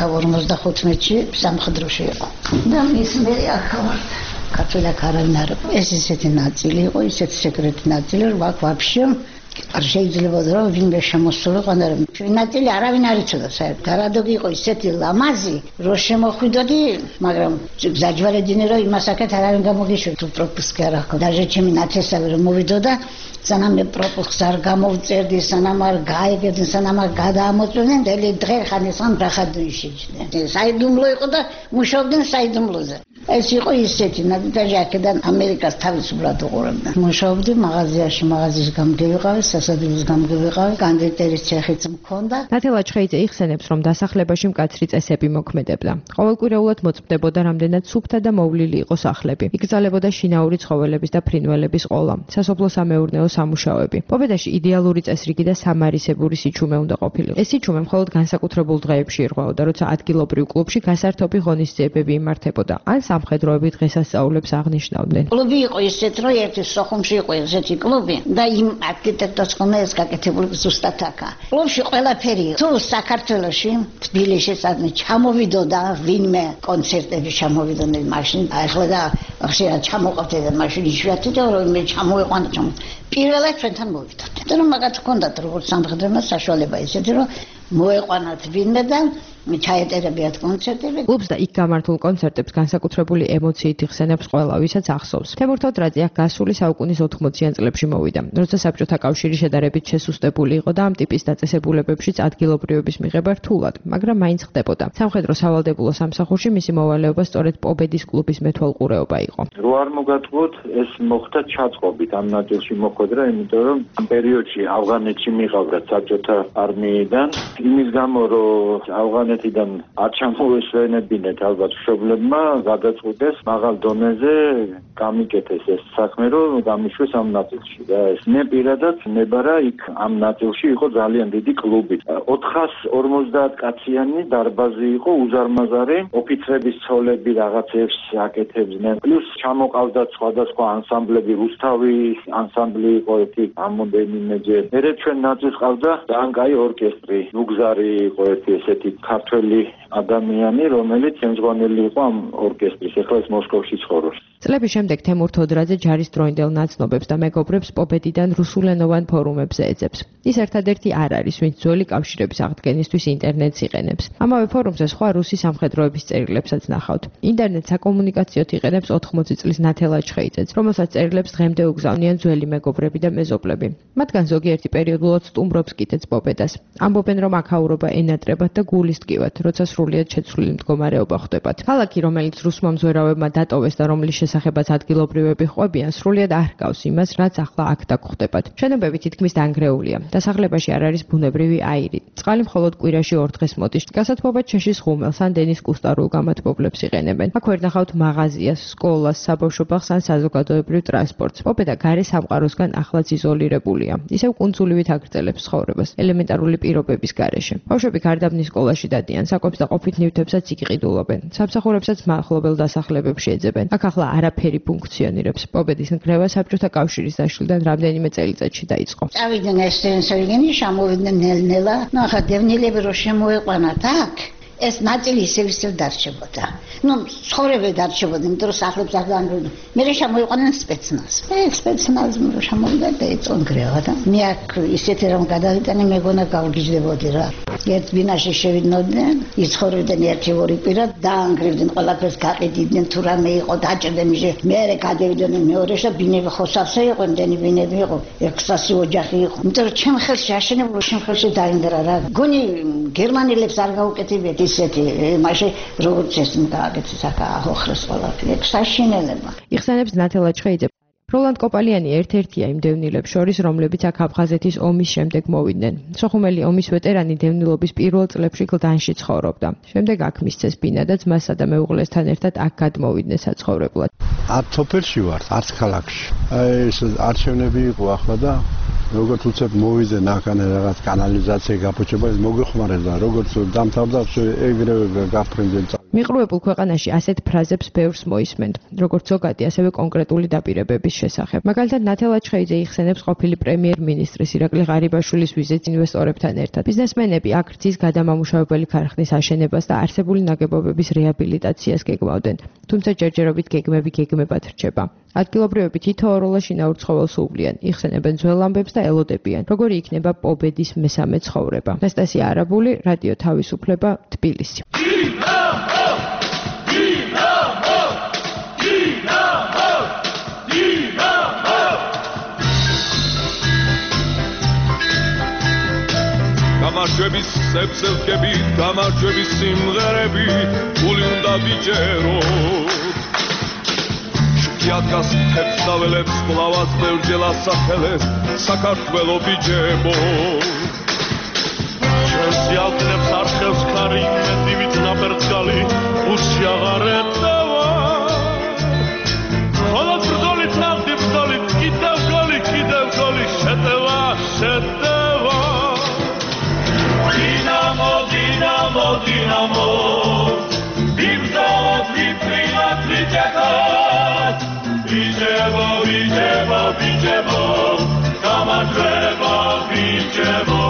55-ში სამხედროში იყო. და მის მე აქ ვარ. ქართველი არავინ არ იყო. ეს ისეთი ნაწილი იყო, ისეთი სეკრეტი ნაწილი, რომ აქ ვაფშე არ შეიძლება რომ ვინმე შემოსულიყო, მაგრამ ჩვენი ნაწილი არავინ არ იცოდა საერთოდ. გარადოგი იყო ისეთი ლამაზი, რომ შემოხვიდოდი, მაგრამ ზაჯვარედინე რომ იმასაკეთ არავინ გამოგიშვი თუ პროპუსკი არ აქვს. დაჟე ჩემი ნათესავი რომ მოვიდოდა, სანამ მე პროპუსკს არ გამოვწერდი, სანამ არ გაიგებდი, სანამ არ გადაამოწმდნენ, დელი დღე ხანესან ბრახადში შეჭდნენ. საიდუმლო იყო და მუშაობდნენ საიდუმლოზე. ეს იყო ისეთი ნადიჯი აქედან ამერიკას თავისუფლად უყურებდა. მუშაობდი მაღაზიაში, მაღაზიის გამგევიყავი, სასადილოს გამგევიყავი, კანდიდატის ცეხიც მქონდა. ნათელა ჩხეიძე იხსენებს, რომ დასახლებაში მკაცრი წესები მოქმედებდა. ყოველკვირეულად მოწმდებოდა რამდენად სუფთა და მოვლილი იყო სახლები. იკრძალებოდა შინაური ცხოველების და ფრინველების ყოლა, სასოფლო-სამეურნეო სამუშაოები. პოპედაში იდეალური წესრიგი და სამარისებური სიჩუმე უნდა ყოფილიყო. ეს სიჩუმე მხოლოდ განსაკუთრებულ დღეებში ირღვეოდა, როცა ადგილობრივ კლუბში გასართობი ღონისძიებები იმართებოდა. ან სამხედროები დღესასწაულებს აღნიშნავდნენ. კლუბი იყო ისეთ, რომ ერთი სოხუმში იყო ესეთი კლუბი და იმ არქიტექტორს ხომ ეს გაკეთებული ზუსტად აქა. კლუბში ყველაფერი თუ საქართველოში, თბილისში სადმე ჩამოვიდოდა ვინმე კონცერტები ჩამოვიდოდნენ მაშინ, ახლა და ხშირად ჩამოყავდეთ მაშინ იშვიათი და რომ მე ჩამოიყვანა პირველად ჩვენთან მოვიდოდ. და რომ მაგათ ჰქონდათ როგორც სამხედროებმა საშუალება ისეთი, რომ მოეყვანათ ვინმე და ჩაეტერებიათ კონცერტები. კლუბს და იქ გამართულ კონცერტებს განსაკუთრებული ემოციით იხსენებს ყველა, ვისაც ახსოვს. თემურ თოდრაძე აქ გასული საუკუნის 80-იან წლებში მოვიდა, როცა საბჭოთა კავშირი შედარებით შესუსტებული იყო და ამ ტიპის დაწესებულებებშიც ადგილობრივების მიღება რთულად, მაგრამ მაინც ხდებოდა. სამხედრო სავალდებულო სამსახურში მისი მოვალეობა სწორედ პობედის კლუბის მეთვალყურეობა იყო. რო არ მოგატყუოთ, ეს მოხდა ჩაწყობით ამ ნაწილში მოხვედრა, იმიტომ რომ ამ პერიოდში ავღანეთში მიყავდათ საბჭოთა არმიიდან, იმის გამო რომ ავღანეთიდან არ ჩამოესვენებინეთ ალბათ მშობლებმა, გადაწყვიტეს მაღალ დონეზე გამიკეთეს ეს საქმე, რომ გამიშვეს ამ ნაწილში და ეს მე პირადად ნებარა იქ ამ ნაწილში იყო ძალიან დიდი კლუბი. 450 კაციანი დარბაზი იყო, უზარმაზარი, ოფიცრების ცოლები რაღაცებს აკეთებდნენ. პლუს ჩამოყავდა სხვადასხვა ანსამბლები, რუსთავის ანსამბლი იყო ერთი ამოდენიმეჯერ. მერე ჩვენ ნაწილს ყავდა ძალიან კაი ორკესტრი, ნუგზარი იყო ერთი ესეთი ქართველი ადამიანი, რომელიც შემზღვანელი იყო ამ ორკესტრის, ახლა ეს მოსკოვში ცხოვრობს. წლების შემდეგ თემურ თოდრაძე ჯარის დროინდელ ნაცნობებს და მეგობრებს პოპედიდან რუსულენოვან ფორუმებზე ეძებს. ის ერთადერთი არ არის, ვინც ძველი კავშირების აღდგენისთვის ინტერნეტს იყენებს. ამავე ფორუმზე სხვა რუსი სამხედროების წერილებსაც ნახავთ. ინტერნეტს საკომუნიკაციოდ იყენებს 80 წლის ნათელა ჩხეიძეც, რომელსაც წერილებს დღემდე უგზავნიან ძველი მეგობრები და მეზობლები. მათგან ზოგიერთი პერიოდულად სტუმრობს კიდეც პოპედას. ამბობენ, რომ აქაურობა ენატრებათ და გულისტკივათ, როცა სრულიად შეცვლილი მდგომარეობა ხდებათ. ქალაქი, რომელიც რუსმა მზვერავებმა დატოვეს და რომლის შესახებაც ადგილობრივები ყვებიან, სრულიად არ ჰგავს იმას, რაც ახლა აქ დაგხვდებათ. შენობები თითქმის დანგრეულია. დასახლებაში არ არის ბუნებრივი აირი. წყალი მხოლოდ კვირაში 2 დღეს მოდის. გასათბობად შეშის ხუმელს ან დენის კუსტარულ გამათბობლებს იყენებენ. აქ ვერ ნახავთ მაღაზიას, სკოლას, საბავშვო ბაღს ან საზოგადოებრივ ტრანსპორტს. პოპედა გარე სამყაროსგან ახლაც იზოლირებულია. ისევ კუნძულივით აგრძელებს ცხოვრებას, ელემენტარული პირობების გარეშე. ბავშვები გარდაბნის სკოლაში დადიან, საკვებს და ყოფით ნივთებსაც იკიყიდულობენ. სამსახურებსაც მახლობელ დასახლებებში ეძებენ. აქ ახლა არაფერი ფუნქციონირებს. პობედის ნგრევა საბჭოთა კავშირის დაშლიდან რამდენიმე წელიწადში დაიწყო. წავიდნენ ესენსოიგენი, შემოვიდნენ ნელ-ნელა. ნუ ახლა დევნილები რო შემოეყვანათ აქ, ეს ნაწილი ისევ დარჩებოდა. ნუ ცხოვრება დარჩებოდა, იმიტომ რომ სახლებს არ დაანგრევდნენ. მერე შემოიყვანენ სპეცნაზს. სპეცნაზი რო შემოვიდა და ეწონ ნგრევა და მე აქ ისეთი რომ გადავიტანე, მეგონა გავგიჟდებოდი რა. ერთ ბინაში შევიდნოდნენ, იცხოვრებდნენ ერთი-ორი კვირა, დაანგრევდნენ, ყველაფერს გაყიდიდნენ, თუ რამე იყო დაჭერდნენ, მერე გადავიდნენ მეორეში და ბინები ხოსავსე იყო, იმდენი ბინები იყო, 600 ოჯახი იყო. იმიტომ რომ ჩემ ხელში აშენებული, ჩემ ხელში დაინგრა რა. გონი გერმანელებს არ გაუკეთებიათ ისეთი, მაშინ როგორც ეს გააკეთეს აქ აოხრეს ყველაფერი, საშინელება. იხსენებს ნათელა ჩხეიძე. როლანდ კოპალიანი ერთ-ერთია იმ დევნილებს შორის, რომლებიც აქ აფხაზეთის ომის შემდეგ მოვიდნენ. სოხუმელი ომის ვეტერანი დევნილობის პირველ წლებში გლდანში ცხოვრობდა. შემდეგ აქ მისცეს ბინა და ძმასა და მეუღლესთან ერთად აქ გადმოვიდნენ საცხოვრებლად. არც სოფელში ვარ, არც ქალაქში. ეს არჩევნები იყო ახლა და როგორც უცებ მოვიდნენ აქანე რაღაც კანალიზაცია გაფუჭება, ეს მოგეხმარება, როგორც დამთავრდა, ეგრევე გაფრინდნენ. მიყრუებულ ქვეყანაში ასეთ ფრაზებს ბევრს მოისმენთ, როგორც ზოგადი, ასევე კონკრეტული დაპირებების შესახებ. მაგალითად, ნათელა ჩხეიძე იხსენებს ყოფილი პრემიერ-მინისტრის ირაკლი ღარიბაშვილის ვიზიტს ინვესტორებთან ერთად. ბიზნესმენები აქ რძის გადამამუშავებელი ქარხნის აშენებას და არსებული ნაგებობების რეაბილიტაციას გეგმავდნენ. თუმცა ჯერჯერობით გეგმები გეგმებად რჩება. ადგილობრივები თითოეულ შინაურ ცხოველს უვლიან, იხსენებენ ძველ ამბებს და ელოდებიან, როგორი იქნება პობედის მესამე ცხოვრება. ნასტასია არაბული, რადიო თავისუფლება, თბილისი. გამარჯვების სებსელკები, გამარჯვების სიმღერები, გული უნდა ვიჯეროთ. შუქიადგას თებს დაველებს, ყლავას ბევრჯერ ასახელებს, საქართველო ბიჯებო. ჩვენს ალყნებს არხევს ქარი, მეტივით ნაბერძგალი, უსში აღარ ეტევა. ხოლოდ ბრძოლით ნახდი ბრძოლით, კიდევ გოლი, შეტევა, შეტევა. დინამო, დინამო, დინამო, ვიბრძოლოთ, ვიფრინოთ, ვიჯექოთ. ვიჯებო, ვიჯებო, ვიჯებო, გამარჯვება ვიჯებო.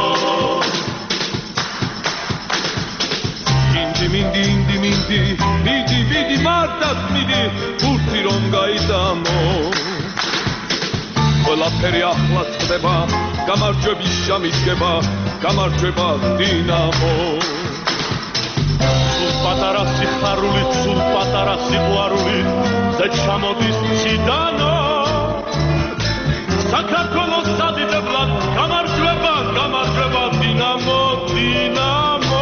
მინდი, მინდი, მინდი, მიდი, მიდი, მარტად მიდი, ბურთი რომ გაიტანო. ყველაფერი ახლა ხდება, გამარჯვების ჟამი დგება, გამარჯვება დინამო. სულ პატარა სიხარული, სულ პატარა სიყვარული, ზე ჩამოდის ციდანო. საქართველოს სადიდებლად, გამარჯვება, გამარჯვება დინამო, დინამო.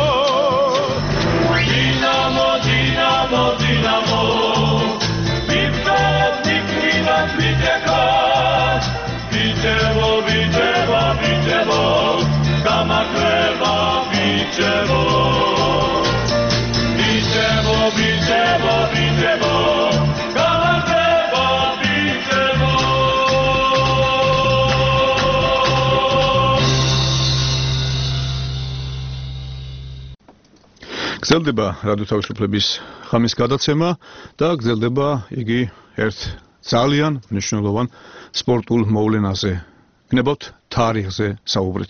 დინამო, დინამო, დინამო, ვიბრძოლოთ, ვიფრინოთ, ვიჯექოთ. ვიჯებო, ვიჯებო, ვიჯებო, გამარჯვება ვიჯებო. ვიჯებო, ვიჯებო, ვიჯებო, გამარჯვება ვიჯებო. გრძელდება რადიო თავისუფლების ხამის გადაცემა და გრძელდება იგი ერთ ძალიან მნიშვნელოვან სპორტულ მოვლენაზე. გნებავთ თარიღზე საუბრით.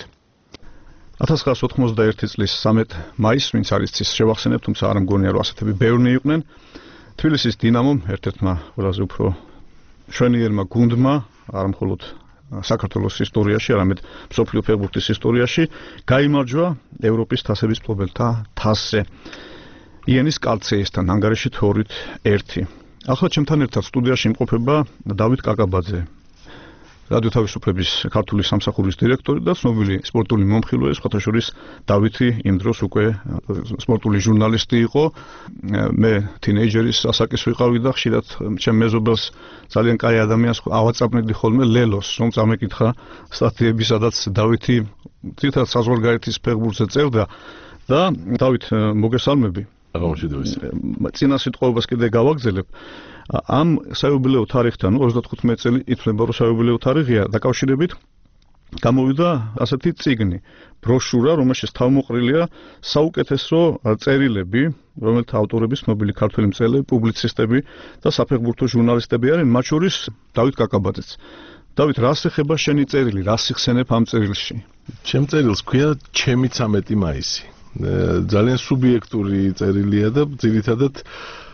1991 წლის 13 მაისს, ვინც არის ის შევახსენებთ, თუმცა არ მგონია რომ ასეთები ბევრნი იყვნენ. თბილისის დინამომ, ერთ-ერთმა ყველაზე უფრო მშვენიერმა გუნდმა, არა მხოლოდ საქართველოს ისტორიაში, არამედ მსოფლიო ფეხბურთის ისტორიაში, გაიმარჯვა ევროპის თასების მფლობელთა თასზე. იანის კალცეისთან ანგარიში 2-1. ახლა ჩემთან ერთად სტუდიაში იმყოფება დავით კაკაბაძე, რადიო თავისუფლების ქართული სამსახურის დირექტორი და ცნობილი სპორტული მომხილვე, სხვათა შორის დავითი იმ დროს უკვე სპორტული ჟურნალისტი იყო. მე თინეიჯერის ასაკის ვიყავი და ხშირად ჩემ მეზობელს ძალიან კაი ადამიანს ავაწაბნედი ხოლმე ლელოს, რომ წამეკითხა სტატიები, სადაც დავითი თითქოს საზღვარგარეთის ფეხბურთზე წერდა და დავით მოგესალმები. წინა სიტყვებას კიდე გავაგზელებ. ამ საიუბილეო თარიღთან 35 წელი ითვლება რომ საიუბილეო თარიღია დაკავშირებით გამოვიდა ასეთი წიგნი, ბროშურა, რომელშიც თავმოყრილია საუკეთესო წერილები, რომელთა ავტორები ცნობილი ქართველი მწერლები, პუბლიცისტები და საფეხბურთო ჟურნალისტები არიან, მათ შორის დავით კაკაბაძეც. დავით, რას ეხება შენი წერილი, რას იხსენებ ამ წერილში? ჩემ წერილს ქვია ჩემი 13 მაისი. ძალიან სუბიექტური წერილია და ძირითადად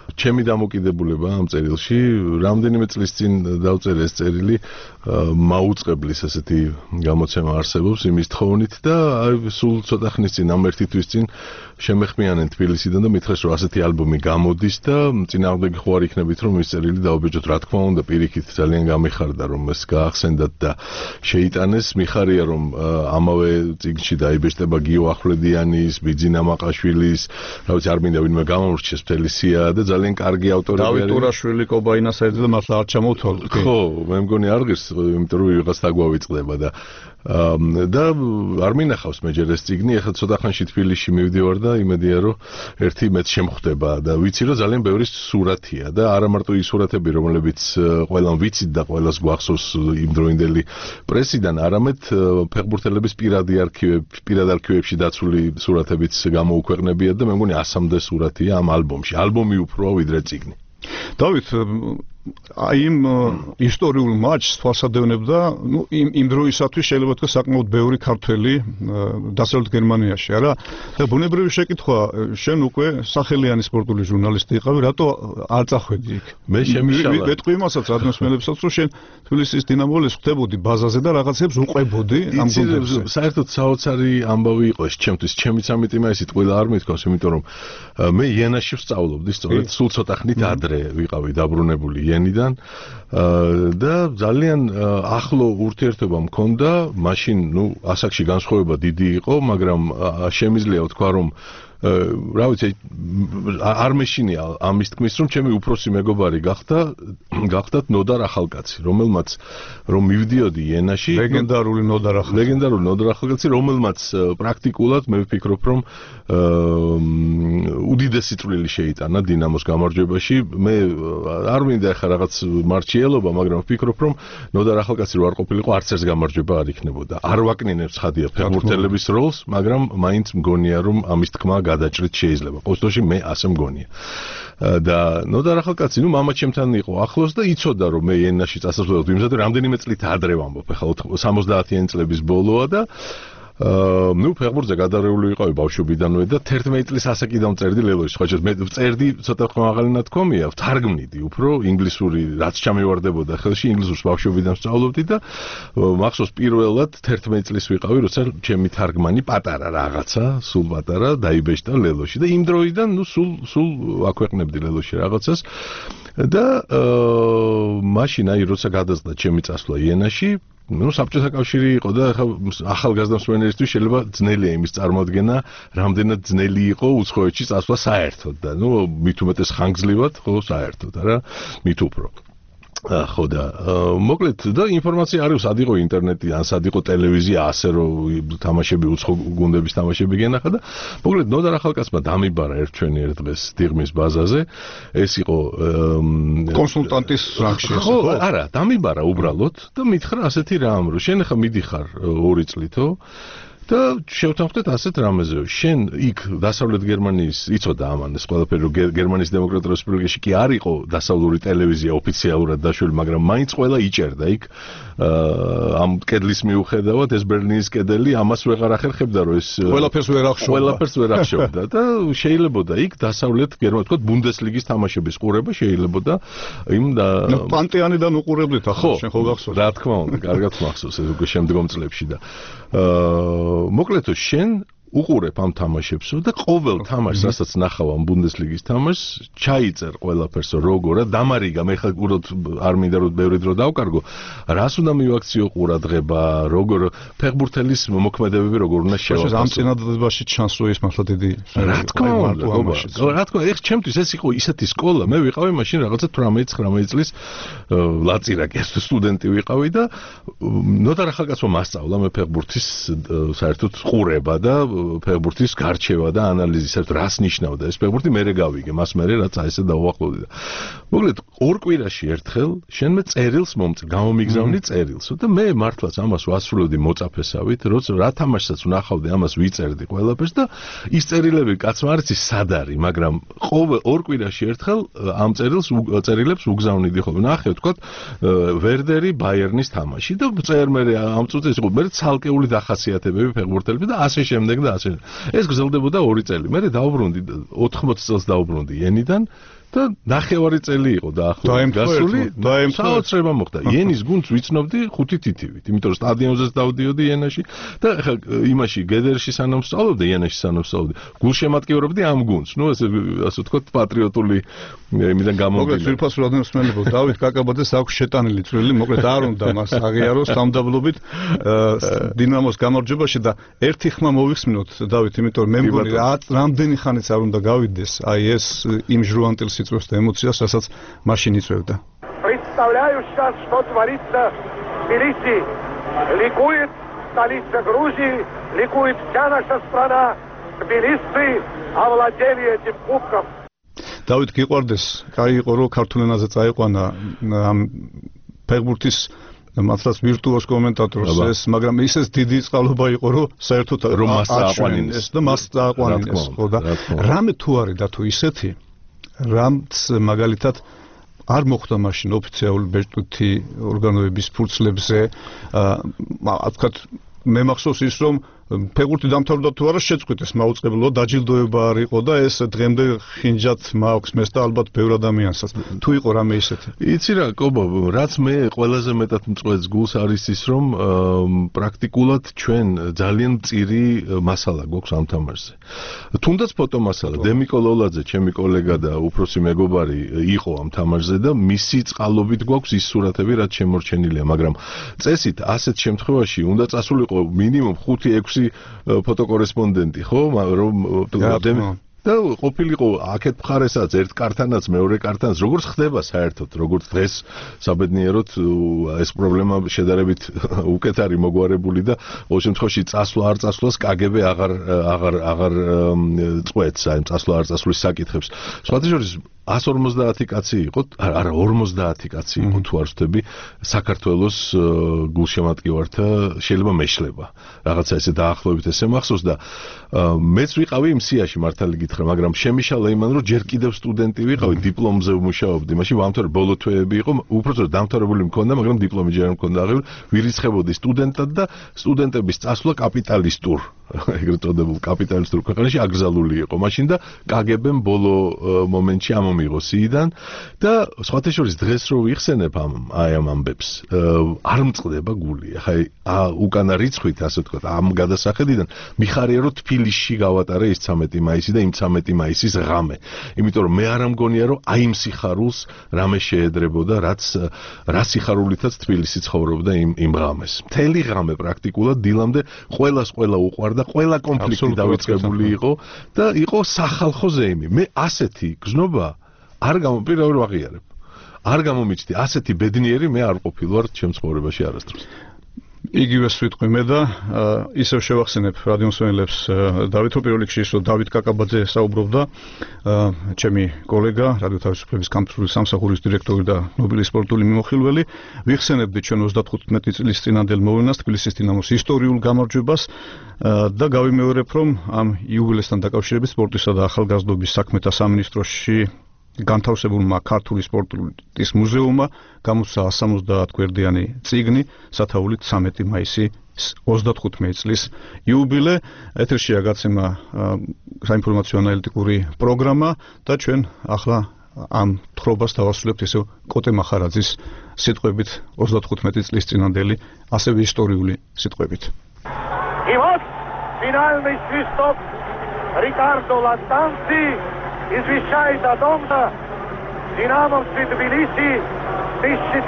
ჩემი დამოკიდებულება ამ წერილში რამდენიმე წლის წინ დავწერე ეს წერილი მაუწყებლის ასეთი გამოცემა არსებობს იმის თხოვნით და სულ ცოტა ხნის წინ ამ ერთი თვის წინ შემეხმიანენ თბილისიდან და მითხრეს რომ ასეთი ალბომი გამოდის და წინააღმდეგი ხო არ იქნებით რომ ის წერილი დაობეჯოთ რა თქმა უნდა პირიქით ძალიან გამიხარდა რომ ეს გაახსენდათ და შეიტანეს მიხარია რომ ამავე წიგნში დაიბეჭდება გიო ახვლედიანის ბიძინა მაყაშვილის რა ვიცი არ მინდა ვინმე გამომრჩეს მთელი სია და ძალიან კარგი ავტორები დავით ტურაშვილი კობაინასაიძე და მართლა არ ჩამოვთვალოთ ხო მე მგონი არ ღირს იმიტომ რომ ვიღაც დაგვავიწყდება და არ მინახავს მე ჯერ ეს წიგნი ახლა ცოტა ხანში თბილისში მივდივარ და იმედია რომ ერთი მეც შემხვდება და ვიცი რომ ძალიან ბევრი სურათია და არა მარტო ის სურათები რომლებიც ყველამ ვიცით და ყველას გვახსოვს იმდროინდელი პრესიდან არამედ ფეხბურთელების პირად არქივებში დაცული სურათებიც გამოუქვეყნებიათ და მე მგონი 100-მდე სურათია ამ ალბომში ალბომი უფროა ვიდრე წიგნი დავით აი იმ ისტორიულ მატჩს თვალსადევნებდა, იმ დროისათვის შეიძლება თქვა საკმაოდ ბევრი ქართველი დასავლეთ გერმანიაში, არა? და ბუნებრივი შეკითხვა, შენ უკვე სახელიანი სპორტული ჟურნალისტი იყავი, რატო არ წახვედი იქ? მე შემიშალა. ვეტყვი იმასაც რადიოსმენებსაც, რომ შენ თბილისის დინამოლის ხდებოდი ბაზაზე და რაღაცებს უყვებოდი ამ გუნდებზე. საერთოდ საოცარი ამბავი იყო ეს ჩემთვის, ჩემი 13 მაისი ტყუილა არ მithქვას, იმიტომ რომ მე იანაში ვსწავლობდი, სწორედ სულ ცოტა ხნით ადრე ვიყავი დაბრუნებული იანიდან და ძალიან ახლო ურთიერთობა მქონდა, მაშინ ასაკში განსხვავება დიდი იყო, მაგრამ შემიძლია ვთქვა რომ რა ვიცი არ მეშინია ამის თქმის რომ ჩემი უფროსი მეგობარი გახდათ ნოდარ ახალკაცი რომელმაც რომ მივდიოდი იანაში ლეგენდარული ნოდარ ახალკაცი რომელმაც პრაქტიკულად მე ვფიქრობ რომ უდიდესი წვლილი შეიტანა დინამოს გამარჯვებაში მე არ მინდა ახლა რაღაც მარჩიელობა მაგრამ ვფიქრობ რომ ნოდარ ახალკაცი რო არ ყოფილიყო არც ერთ გამარჯვება არ იქნებოდა არ ვაკნინებს ხადია ფეხბურთელების როლს მაგრამ მაინც მგონია რომ ამის თქმა გადაჭრით შეიძლება. ყოველთვის მე ასე მგონია. და ნოდარ ახალკაცი, მამა ჩემთან იყო ახლოს და იცოდა რომ მე იანაში წასვლელობ, იმისათვის რამდენიმე წლით ადრე ვამბობ, ახლა 70-იანი წლების ბოლოა და ფეხბურთზე გადარეული ვიყავი ბავშვობიდანვე და 11 წლის ასაკიდან წერდი ლელოში. ხო, მე წერდი ცოტა ხმაღალი ნათქვამია, ვთარგმნიდი უფრო ინგლისური, რაც ჩამევარდებოდა ხელში, ინგლისურს ბავშვობიდან ვსწავლობდი და მახსოვს პირველად 11 წლის ვიყავი, როცა ჩემი თარგმანი პატარა რაღაცა, სულ პატარა დაიბეჭდა ლელოში და იმ დროიდან სულ აქვეყნებდი ლელოში რაღაცას და მაშინ აი როცა გადაწყდა ჩემი წასვლა იანაში საბჭოთა კავშირი იყო და ახალგაზრდა მსმენელისთვის შეიძლება ძნელია იმის წარმოადგენა, რამდენად ძნელი იყო უცხოეთში წასვლა საერთოდ და მით უმეტეს ხანგრძლივად, ხო, საერთოდ, არა, მით უფრო. ხო და მოკლედ და ინფორმაცია არის სად იყო ინტერნეტი, ან სად იყო ტელევიზია, ასე რომ თამაშები უცხო გუნდების თამაშები გენახა და მოკლედ ნოდარ ახალკაცმა დამიბარა ერთ დღეს დიღმის ბაზაზე. ეს იყო კონსულტანტის რანგში. ხო, არა, დამიბარა უბრალოდ და მითხრა ასეთი რამ, რომ შენ ახლა მიდიხარ 2 წლითო და შევთანხმდეთ ასეთ რამეზე. შენ იქ დასავლეთ გერმანიის იცოდა ამან ეს ყველაფერი რომ გერმანიის დემოკრატიულ რესპუბლიკაში კი არ იყო დასავლური ტელევიზია ოფიციალურად დაშველი, მაგრამ მაინც ყველა იჭერდა იქ ამ კედლის მიუხედავად ეს ბერლინის კედელი ამას ვეღარ ახერხებდა რომ ეს ყველაფერს ვერ ახშობდა და შეიძლებოდა იქ დასავლეთ გერმანიის თქო ბუნდესლიგის თამაშების ყურება შეიძლებოდა იმ და პანტეონიდან უყურებლით ახლა შენ ხო გახსოვს რა თქმა უნდა კარგად მახსოვს ეს უკვე შემდგომ წლებში და მოკლედ შენ უყურებ ამ თამაშებსო და ყოველ თამაშს, რასაც ნახავ ამ ბუნდესლიგის თამაშს, ჩაიწერ ყველაფერს როგორა დამარიგა, მე ხა უბრალოდ არ მინდა რომ ბევრი დრო დავკარგო, რას უნდა მივაქციო ყურადღება, როგორ ფეხბურთელის მოქმედებები როგორ უნდა შევახსოვო. ამ წინადადებაში ჩანს რომ ის მართლა დიდი რა თქმა უნდა, რა თქმა უნდა, ჩემთვის ეს იყო ისეთი სკოლა, მე ვიყავი მაშინ რაღაცა 18-19 წლის ლაწირაკი, სტუდენტი ვიყავი და ნოდარ ახალკაცმა მასწავლა მე ფეხბურთის საერთოდ ყურება და ფეხბურთის გარჩევა და ანალიზი საერთოდ რას ნიშნავდა ეს ფეხბურთი მე გავიგე მას მე რაც ესე დავუახლოვდი და მოკლედ 2 კვირაში ერთხელ შენ მე წერილს გამომიგზავნი წერილსო და მე მართლაც ამას ვასრულებდი მოწაფესავით როცა რა თამაშსაც ვნახავდი ამას ვიწერდი ყველაფერს და ის წერილები კაცმა არ იცის სად არის მაგრამ ყოველ 2 კვირაში ერთხელ ამ წერილებს უგზავნიდი ხოლმე ნახე თქვა ვერდერი ბაიერნის თამაში და წერ მე ამ წუთის იყო მე ცალკეული დახასიათებები ფეხბურთელები და ასე შემდეგ და ასე. ეს გრძელდებოდა 2 წელი. მე დაუბრუნდი 80 წელს დაუბრუნდი იანიდან და ნახევარი წელი იყო დაახლოებით გასული და საოცრება მოხდა. იენის გუნდს ვიცნობდი 5 თითივით, იმიტომ რომ სტადიონზეც დავდიოდი იენაში და ხა იმაში გედერში სანამ სწავლობდი, იენაში სანამ სწავლობდი, გულშემატკივრობდი ამ გუნდს. ნუ ასე ვთქვათ, პატრიოტული იმიდან გამომდინარე. მოკლედ ძვირფასურად მსმენელო დავით კაკაბაძეს აქვს შეტანილი წვლილი, მოკლედ არ უნდა მას აღიაროს სამდაბლობით დინამოს გამარჯვებაში და ერთი ხმა მოვიხსნოთ დავით, იმიტომ რომ მე მგონი რამდენი ხანიც არ უნდა გავიდეს აი ეს იმ ჟრუანტილ სიწვევს და ემოციას, რასაც მაშინ იწვევდა. Представляю сейчас, что творится в Тбилиси. Ликует столица Грузии, ликует вся наша страна. Тбилисцы овладели этим кубком. დავით გიყვარდეს, კაი იყო რომ ქართულ ენაზე წაიყვანა ამ ფეხბურთის მართლაც ვირტუოზ კომენტატორს ეს, მაგრამ ისეს დიდი წყალობა იყო რომ საერთოდ რომ მას აყვანინეს და მას აყვანინეს, ხო და რამე თუ არის და თუ ისეთი რამც მაგალითად არ მოხდა მაშინ ოფიციალური ბეჭდვითი ორგანოების ფურცლებზე, ვთქვათ, მე მახსოვს ის რომ ფეხბურთი დამთავრდა თუ არა შეწყვიტეს მაუწყებლო დაჯილდოება არ იყო და ეს დღემდე ხინჯად მაქვს მეს და ალბათ ბევრ ადამიანსაც თუ იყო რამე ისეთი. იცი რა კობო, რაც მე ყველაზე მეტად მწყვეტს გულს არის ის რომ პრაქტიკულად ჩვენ ძალიან მწირი მასალა გვაქვს ამ თამაშზე. თუნდაც ფოტო მასალა, დემიკო ლოლაძე, ჩემი კოლეგა და უფროსი მეგობარი იყო ამ თამაშზე და მისი წყალობით გვაქვს ის სურათები, რაც შემორჩენილია, მაგრამ წესით ასეთ შემთხვევაში უნდა წასულიყო მინიმუმ 5-6 ფოტოკორესპონდენტი, ხო, რომ და ყოფილიყო აქეთ მხარესაც ერთ კარტანაც მეორე კარტანაც როგორც ხდება საერთოდ როგორც დღეს საბედნიეროდ ეს პრობლემა შედარებით უკეთ არის მოგვარებული და ყოველ შემთხვევაში წასვლა არ წასვლას KGB აღარ წყვეტს აი წასვლა არ წასვლის საკითხებს. სხვათა შორის 150 კაცი იყო, არა 50 კაცი იყო თუ არ ვთქვი, საქართველოს გულშემატკივართა შეიძლება მეშლება. რაღაცა ესე დაახლოებით ესე მახსოვს და მეც ვიყავი იმ სიაში მართალი გითხრა, მაგრამ შემიშალა იმან რომ ჯერ კიდევ სტუდენტი ვიყავი, დიპლომზე ვმუშაობდი. მაშინ ვამთავრე ბოლო თვეები იყო, უბრალოდ დამთავრებული მქონდა, მაგრამ დიპლომი ჯერ არ მქონდა აღებული, ვირიცხებოდი სტუდენტად და სტუდენტების წასვლა კაპიტალისტურ, ეგრეთ წოდებულ კაპიტალისტურ ქვეყანაში აკრძალული იყო. მაშინ და KGB-მ ბოლო მომენტში ამომიღო სიიდან და სხვათა შორის დღეს რო ვიხსენებ აი ამ ამბებს, არ მწყდება გული. ახლა უკანა რიცხვით, ასე ვთქვათ, ამ გადასახედიდან მიხარია რომ თბილისში გავატარე ის 13 მაისი და იმ 13 მაისის ღამე. იმიტომ რომ მე არ ამგონია რომ აი იმ სიხარულს რამე შეედრებოდა, რა სიხარულითაც თბილისი ცხოვრობდა იმ ღამეს. მთელი ღამე პრაქტიკულად დილამდე ყველას ყველა უყვარდა, ყველა კონფლიქტი დავიწყებული იყო და იყო სახალხო ზეიმი. მე ასეთი გზნობა არ პირველ ვაღიარებ. არ გამომიჩნდი, ასეთი ბედნიერი მე არ ყოფილვარ ჩემ ცხოვრებაში არასდროს. იგივეს ვიტყვი მე და ისევ შევახსენებ რადიომსმენელებს დავით რო პირველ რიგში ის რომ დავით კაკაბაძე საუბრობდა, ჩემი კოლეგა რადიო თავისუფლების კამპუსის სამსახურის დირექტორი და ნობელის სპორტული მიმოხილველი, ვიხსენებდი ჩვენ 35 წლის წინანდელ მოვლენას თბილისის დინამოს ისტორიულ გამარჯვებას და გავიმეორებ რომ ამ იუბილესთან დაკავშირებით სპორტისა და ახალგაზრდობის საქმეთა სამინისტროში განთავსებულმა ქართული სპორტის მუზეუმმა გამოსცა 170 გვერდიანი წიგნი სათაურით 13 მაისი 35 წლის იუბილე. ეთერშია გაცემა საინფორმაციო ანალიტიკური პროგრამა და ჩვენ ახლა ამ თხრობას დავასრულებთ ისევ კოტე მახარაძის სიტყვებით 35 წლის წინანდელი ასევე ისტორიული სიტყვებით. И вот финальный свисток Рикардо Латанци извещает о том, что динамовцы Тбилиси в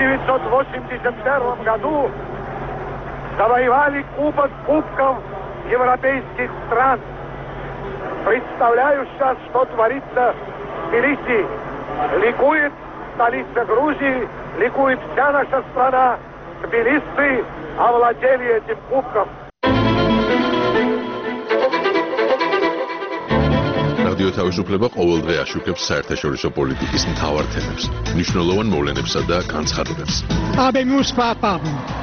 1981 году завоевали кубок кубков европейских стран. Представляю сейчас, что творится в Тбилиси. Ликует столица Грузии, ликует вся наша страна. Тбилисцы овладели этим кубком. რადიო თავისუფლება ყოველდღე აშუქებს საერთაშორისო პოლიტიკის მთავარ თემებს, მნიშვნელოვან მოვლენებსა და განცხადებებს. Habemus papam.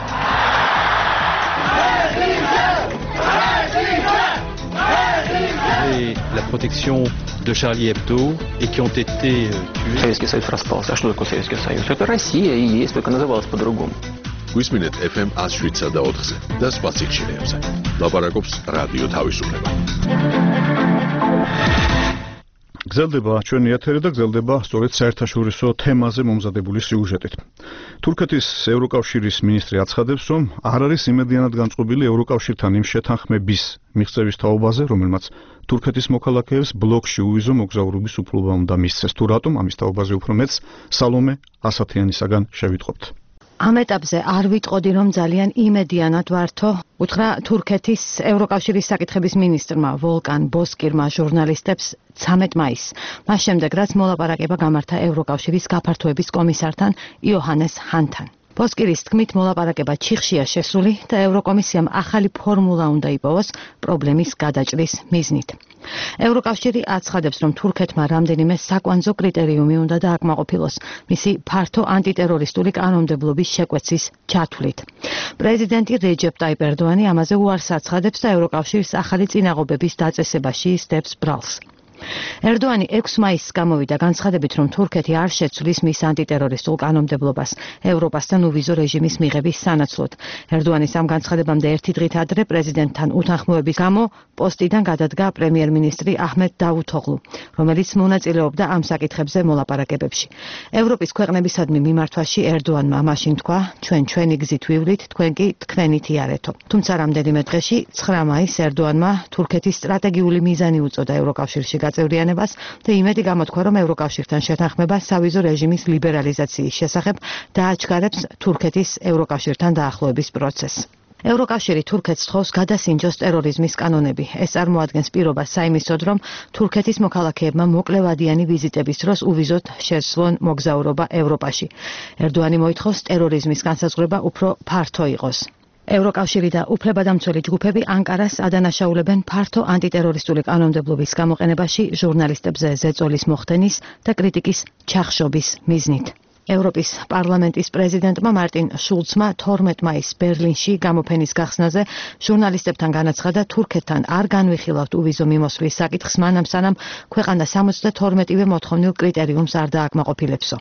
La protection de Charlie Hebdo et qui ont été tués. Советский Союз распался. А что такое Советский Союз? Это Россия и есть, только называлась по-другому. გვისმინეთ FM 107 და 4-ზე და სხვა სიჩქარეებზე. ლაპარაკობს რადიო თავისუფლება. გრძელდება ჩვენი ეთერი და გრძელდება სწორედ საერთაშორისო თემაზე მომზადებული სიუჟეტით. თურქეთის ევროკავშირის მინისტრი აცხადებს, რომ არ არის იმედიანად განწყობილი ევროკავშირთან იმ შეთანხმების მიღწევის თაობაზე, რომელმაც თურქეთის მოქალაქეებს ბლოკში უვიზო მოგზაურობის უფლება უნდა მისცეს. თუ რატომ ამის თაობაზე უფრო მეც სალომე ასათიანისაგან შევიტყობთ. ამ ეტაპზე არ ვიტყოდი, რომ ძალიან იმედიანად ვართო, უთხრა თურქეთის ევროკავშირის საკითხების მინისტრმა ვოლკან ბოსკირმა ჟურნალისტებს 13 მაისს. მას შემდეგ, რაც მოლაპარაკება გამართა ევროკავშირის გაფართოების კომისართან იოჰანეს ჰანთან. ბოსკირის თქმით, მოლაპარაკება ჩიხშია შესული და ევროკომისიამ ახალი ფორმულა უნდა იპოვოს პრობლემის გადაჭრის მიზნით. ევროკავშირი აცხადებს, რომ თურქეთმა რამდენიმე საკვანძო კრიტერიუმი უნდა დააკმაყოფილოს მისი ფართო ანტიტერორისტული კანონმდებლობის შეკვეცის ჩათვლით. პრეზიდენტი რეჯეპ ტაიპ ერდოანი ამაზე უარს აცხადებს და ევროკავშირის ახალი წინაღობების დაწესებაში ისდებს ბრალს. ერდოანი 6 მაისს გამოვიდა განცხადებით, რომ თურქეთი არ შეცვლის მის ანტიტერორისტულ კანონმდებლობას ევროპასთან უვიზო რეჟიმის მიღების სანაცვლოდ. ერდოანის ამ განცხადებამდე ერთი დღით ადრე პრეზიდენტთან უთანხმოების გამო პოსტიდან გადადგა პრემიერ-მინისტრი აჰმედ დავუთოღლუ, რომელიც მონაწილეობდა ამ საკითხებზე მოლაპარაკებებში. ევროპის ქვეყნებისადმი მიმართვაში ერდოანმა მაშინ თქვა, ჩვენ გზით ვივლით, თქვენ კი თქვენით იარეთო. თუმცა რამდენიმე დღეში 9 მაისს ერდოანმა თურქეთის სტრატეგიული მიზანი უწოდა ევროკავშირში გაწევრიანებას და იმედი გამოთქვა, რომ ევროკავშირთან შეთანხმება სავიზო რეჟიმის ლიბერალიზაციის შესახებ დააჩქარებს თურქეთის ევროკავშირთან დაახლოების პროცესს. ევროკავშირი თურქეთს თხოვს გადასინჯოს ტერორიზმის კანონები. ეს წარმოადგენს პირობას საიმისოდ, რომ თურქეთის მოქალაქეებმა მოკლევადიანი ვიზიტების დროს უვიზოთ შესვლონ მოგზაურობა ევროპაში. ერდოანი მოითხოვს ტერორიზმის განსაზღვრება უფრო ფართო იყოს. ევროკავშირი და უფლებადამცველი ჯგუფები ანკარას ადანაშაულებენ ფართო ანტიტერორისტული კანონმდებლობის გამოყენებაში ჟურნალისტებზე ზეწოლის მოხდენის და კრიტიკის ჩახშობის მიზნით. ევროპის პარლამენტის პრეზიდენტმა მარტინ შულცმა 12 მაისს ბერლინში გამოფენის გახსნაზე ჟურნალისტებთან განაცხადა, თურქეთთან არ განვიხილავთ უვიზო მიმოსვლის საკითხს მანამ სანამ ქვეყანა 72-ვე მოთხოვნილ კრიტერიუმს არ დააკმაყოფილებსო.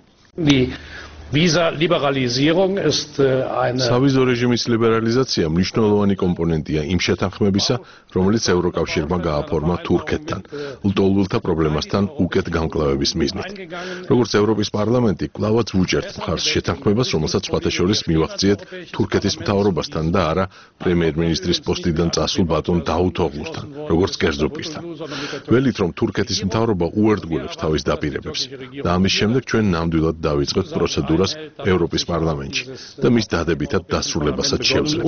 Visa-Liberalisierung ist eine სავიზო რეჟიმის ლიბერალიზაცია მნიშვნელოვანი კომპონენტია იმ შეთანხმებისა, რომელიც ევროკავშირმა გააფორმა თურქეთთან, ლტოლვილთა პრობლემასთან უკეთ გამკლავების მიზნით. როგორც ევროპის პარლამენტი, კვლავაც ვუჭერთ მხარს შეთანხმებას, რომელსაც სხვათა შორის მივახციეთ თურქეთის მთავრობასთან და არა პრემიერ-მინისტრის პოსტიდან წასულ ბატონ დავუთოღლუსთან, როგორც კერძო პირთან. ველით, რომ თურქეთის მთავრობა უერთგულებს თავის დაპირებებს და ამის შემდეგ ჩვენ ნამდვილად დავიწყებთ პროცედურას ევროპის პარლამენტში და მის დადებითად დასრულებასაც შევძლებ.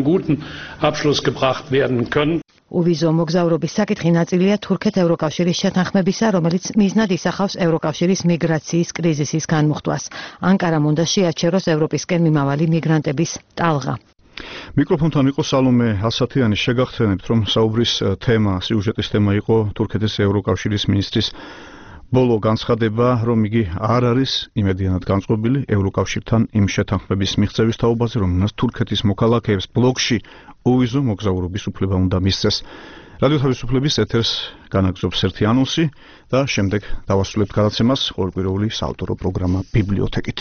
უვიზო მოგზაურობის საკითხი ნაწილია თურქეთ-ევროკავშირის შეთანხმებისა, რომელიც მიზნად ისახავს ევროკავშირის მიგრაციის კრიზისის განმუხტვას. ანკარამ უნდა შეაჩეროს ევროპისკენ მიმავალი მიგრანტების ტალღა. მიკროფონთან იყო სალომე ასათიანი. შეგახსენებთ, რომ საუბრის თემა, სიუჟეტის თემა იყო თურქეთის ევროკავშირის მინისტრის ბოლო განცხადება, რომ იგი არ არის იმედიანად განწყობილი ევროკავშირთან იმ შეთანხმების მიღწევის თაობაზე, რომელმაც თურქეთის მოქალაქეებს ბლოკში უვიზო მოგზაურობის უფლება უნდა მისცეს. რადიო თავისუფლების ეთერს განაგზობს ერთი ანონსი და შემდეგ დავასრულებთ გადაცემას ყოველკვირეული საავტორო პროგრამა ბიბლიოთეკით.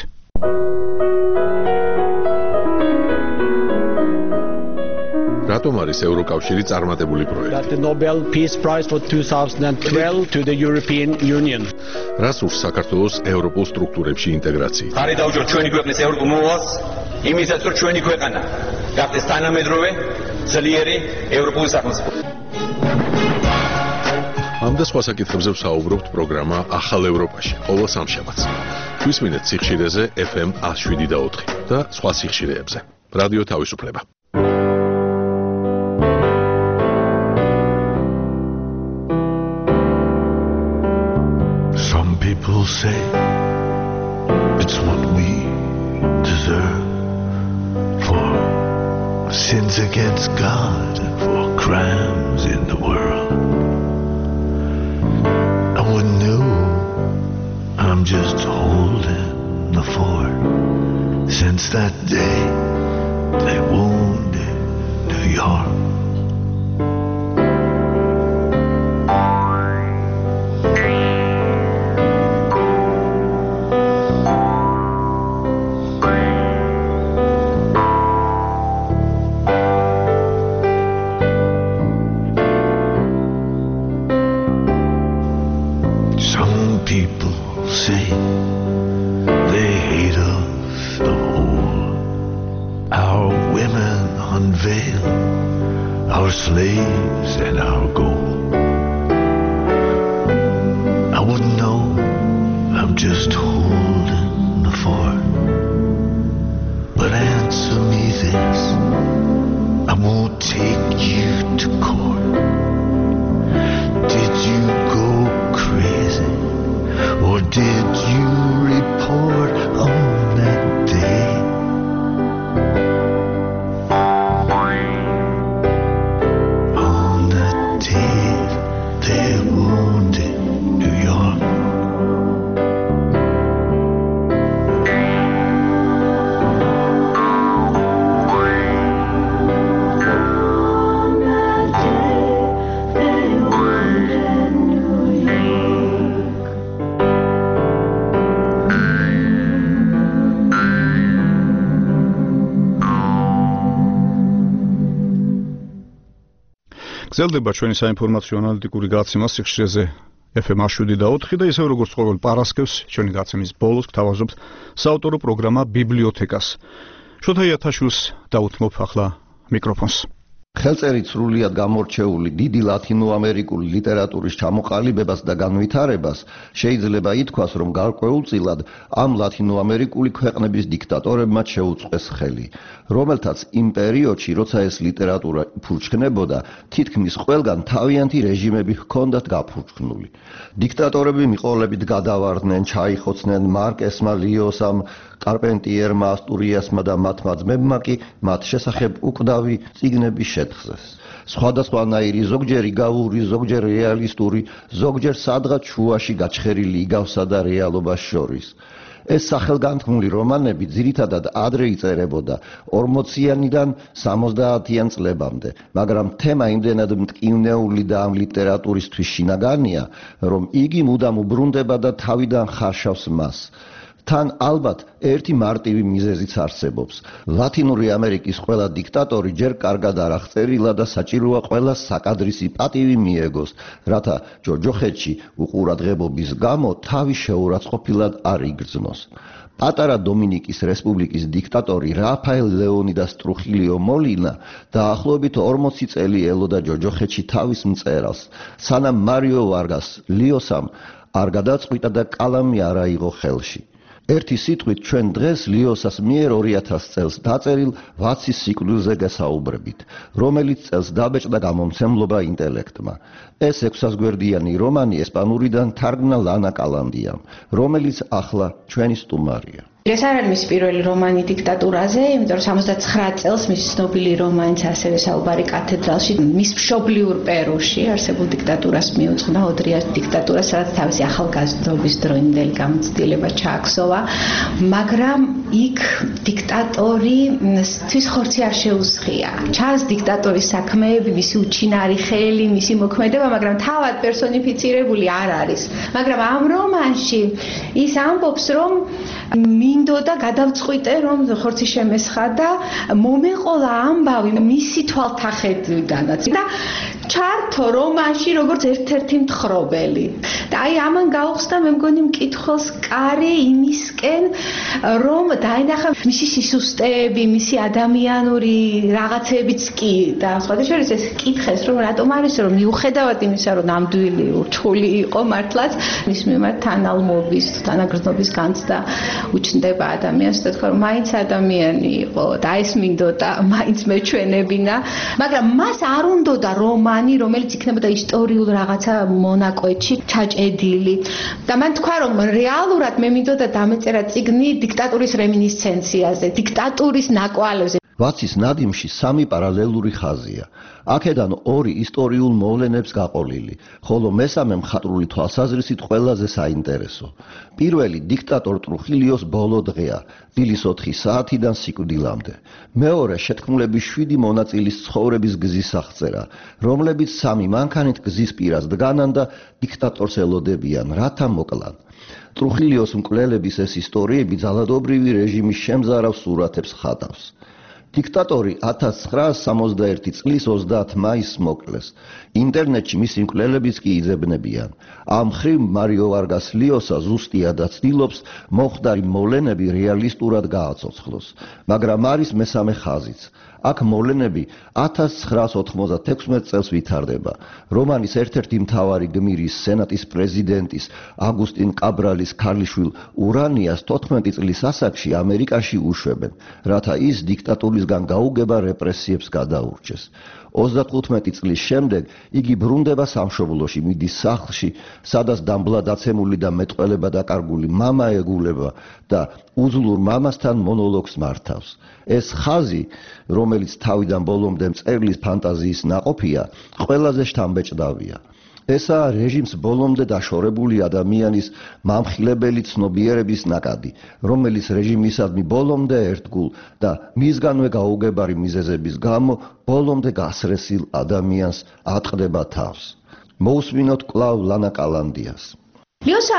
რატომ არის ევროკავშირი წარმატებული პროექტი? The Nobel Peace Prize for 2012 to the European Union. რას ურს საქართველოს ევროპულ სტრუქტურებში ინტეგრაცია? ხარი დაუჯეროთ ჩვენი ქვეყნის ევროპულ მოვალს, იმისაც რომ ჩვენი ქვეყანა გახდეს თანამედროვე, ძლიერი ევროპული სახელმწიფო. ამ და სხვა საკითხებზე ვსაუბრობთ პროგრამა ახალ ევროპაში, ყოველ სამშაბათს. გვისმინეთ სიხშირეზე FM 107.4 და სხვა სიხშირეებზე. რადიო თავისუფლება. People say it's what we deserve for sins against God and for crimes in the world. No one knew I'm just holding the fort since that day they wounded New York. Some people say they hate us the whole. Our women unveil our slaves and our gold. I wouldn't know, I'm just holding the fort. But answer me this, I won't take you to court. Did you go crazy, or did you report on that day? On that day they wounded New York. გრძელდება ჩვენი საინფორმაციო ანალიტიკური გაცემა სიხშირეზე FM 7 და ისევ როგორც ყოველ პარასკევს ჩვენი გაცემის ბოლოს გთავაზობთ საავტორო პროგრამა ბიბლიოთეკას. შოთა იათაშვილს დაუთმობ ახლა მიკროფონს. ხელწერით სრულიად გამორჩეული დიდი ლათინოამერიკული ლიტერატურის ჩამოყალიბებას და განვითარებას შეიძლება ითქვას, რომ გარკვეულწილად ამ ლათინოამერიკული ქვეყნების დიქტატორებმა შეუწყეს ხელი, რომელთაც იმ პერიოდში, როცა ეს ლიტერატურა ფურჩქნებოდა, თითქმის ყველგან თავიანთი რეჟიმები ჰქონდათ გაფურჩქნული. დიქტატორები მიყოლებით გადავარდნენ, ჩაიხოცნენ მარკესმა, ლიოსამ, კარპენტიერმა, ასტურიასმა და მათმა ძმებმა კი მათ შესახებ უკვდავი წიგნები შეთხზეს. სხვადასხვანაირი, ზოგჯერ იგავური, ზოგჯერ რეალისტური, ზოგჯერ სადღაც შუაში გაჩხერილი იგავსა და რეალობას შორის. ეს სახელგანთქმული რომანები ძირითადად ადრე იწერებოდა 40-იანიდან 70-იან წლებამდე, მაგრამ თემა იმდენად მტკივნეული და ამ ლიტერატურისთვის შინაგანია, რომ იგი მუდამ უბრუნდება და თავიდან ხარშავს მას. თან ალბათ ერთი მარტივი მიზეზიც არსებობს. ლათინური ამერიკის ყველა დიქტატორი ჯერ კარგად არ აღწერილა და საჭიროა ყველა საკადრისი პატივი მიეგოს, რათა ჯოჯოხეთში უყურადღებობის გამო თავი შეურაცხყოფილად არ იგრძნოს. პატარა დომინიკის რესპუბლიკის დიქტატორი რაფაელ ლეონიდას ტრუხილიო მოლინა დაახლოებით 40 წელი ელოდა ჯოჯოხეთში თავის მწერალს, სანამ მარიო ვარგას ლიოსამ არ გადაწყვიტა და კალამი არ აიღო ხელში. ერთი სიტყვით ჩვენ დღეს ლიოსას მიერ 2000 წელს დაწერილ ვაცის სიკვდილზე გესაუბრებით, რომელიც წელს დაბეჭდა გამომცემლობა ინტელექტმა. ეს 600 გვერდიანი რომანი ესპანურიდან თარგმნა ლანა კალანდიამ, რომელიც ახლა ჩვენი სტუმარია. ეს არ არის მისი პირველი რომანი დიქტატურაზე, იმიტომ რომ 79 წელს მისი ცნობილი რომანიც ასევე საუბარი კათედრალში, მის მშობლიურ პერუში არსებულ დიქტატურას მიუძღვნა, ოდრიას დიქტატურას, სადაც თავისი ახალგაზრდობის დროინდელი გამოცდილება ჩააქსოვა, მაგრამ იქ დიქტატორი თვის ხორცი არ შეუსხია. ჩანს დიქტატორის საქმეები, მისი უჩინარი ხელი, მისი მოქმედება, მაგრამ თავად პერსონიფიცირებული არ არის. მაგრამ ამ რომანში ის ამბობს, რომ მინდოდა გადავწყვიტე, რომ ხორცი შემესხა და მომეყოლა ამბავი მისი თვალთახედვიდანაც და ჩართო რომანში როგორც ერთ-ერთი მთხრობელი. და აი ამან გაუხსნა მე მგონი მკითხველს კარი იმისკენ, რომ დაინახა მისი სისუსტეები, მისი ადამიანური რაღაცებიც კი და სხვადასხვა ეს კითხეს, რომ რატომ არის, რომ მიუხედავად იმისა, რომ ნამდვილი ურჩხული იყო მართლაც, მის მიმართ თანალმობის, თანაგრძნობის განცდა უჩნდება ადამიანს, და თქვა რომ მაინც ადამიანი იყო და ეს მინდოდა მაინც მეჩვენებინა, მაგრამ მას არ უნდოდა რომანი, რომელიც იქნებოდა ისტორიულ რაღაცა მონაკვეთში ჩაჭედილი. და მან თქვა რომ რეალურად მე მინდოდა დამეწერა წიგნი დიქტატურის რემინისცენციაზე, დიქტატურის ნაკვალებზე. ვაცის ნადიმში სამი პარალელური ხაზია. აქედან ორი ისტორიულ მოვლენებს გაყოლილი, ხოლო მესამე მხატვრული თვალსაზრისით ყველაზე საინტერესო. პირველი დიქტატორ ტრუხილიოს ბოლო დღეა, დილის 4 საათიდან სიკვდილამდე. მეორე შეთქმულების 7 მონაწილის ცხოვრების გზის აღწერა, რომლებიც სამი მანქანით გზის პირას დგანან და დიქტატორს ელოდებიან, რათა მოკლან. ტრუხილიოს მკვლელების ეს ისტორიები ძალადობრივი რეჟიმის შემზარავ სურათებს ხატავს. დიქტატორი 1961 წლის 30 მაისს მოკლეს. ინტერნეტში მისი მკვლელებიც კი იძებნებიან. ამ მხრივ მარიო ვარგას ლიოსა ზუსტიადაც ცდილობს მომხდარი მოვლენები რეალისტურად გააცოცხლოს, მაგრამ არის მესამე ხაზიც. აქ მოვლენები 1996 წელს ვითარდება. რომანის ერთ-ერთი მთავარი გმირის, სენატის პრეზიდენტის აგუსტინ კაბრალის ქალიშვილ ურანიას 14 წლის ასაკში ამერიკაში უშვებენ, რათა ის დიქტატურისგან გაუგება რეპრესიებს გადაურჩეს. 35 წლის შემდეგ იგი ბრუნდება სამშობლოში, მიდის სახლში, სადაც დამბლა დაცემული და მეტყველება დაკარგული მამა ეგულება და უძლურ მამასთან მონოლოგს მართავს. ეს ხაზი, რომელიც თავიდან ბოლომდე მწერლის ფანტაზიის ნაყოფია, ყველაზე შთამბეჭდავია. ესაა რეჟიმს ბოლომდე დაშორებული ადამიანის მამხილებელი ცნობიერების ნაკადი, რომელიც რეჟიმისადმი ბოლომდე ერთგულ და მისგანვე გაუგებარი მიზეზების გამო ბოლომდე გასრესილ ადამიანს ატყდება თავს. მოусმინოთ კვლავ ლანა კალანდიას. ლიოსა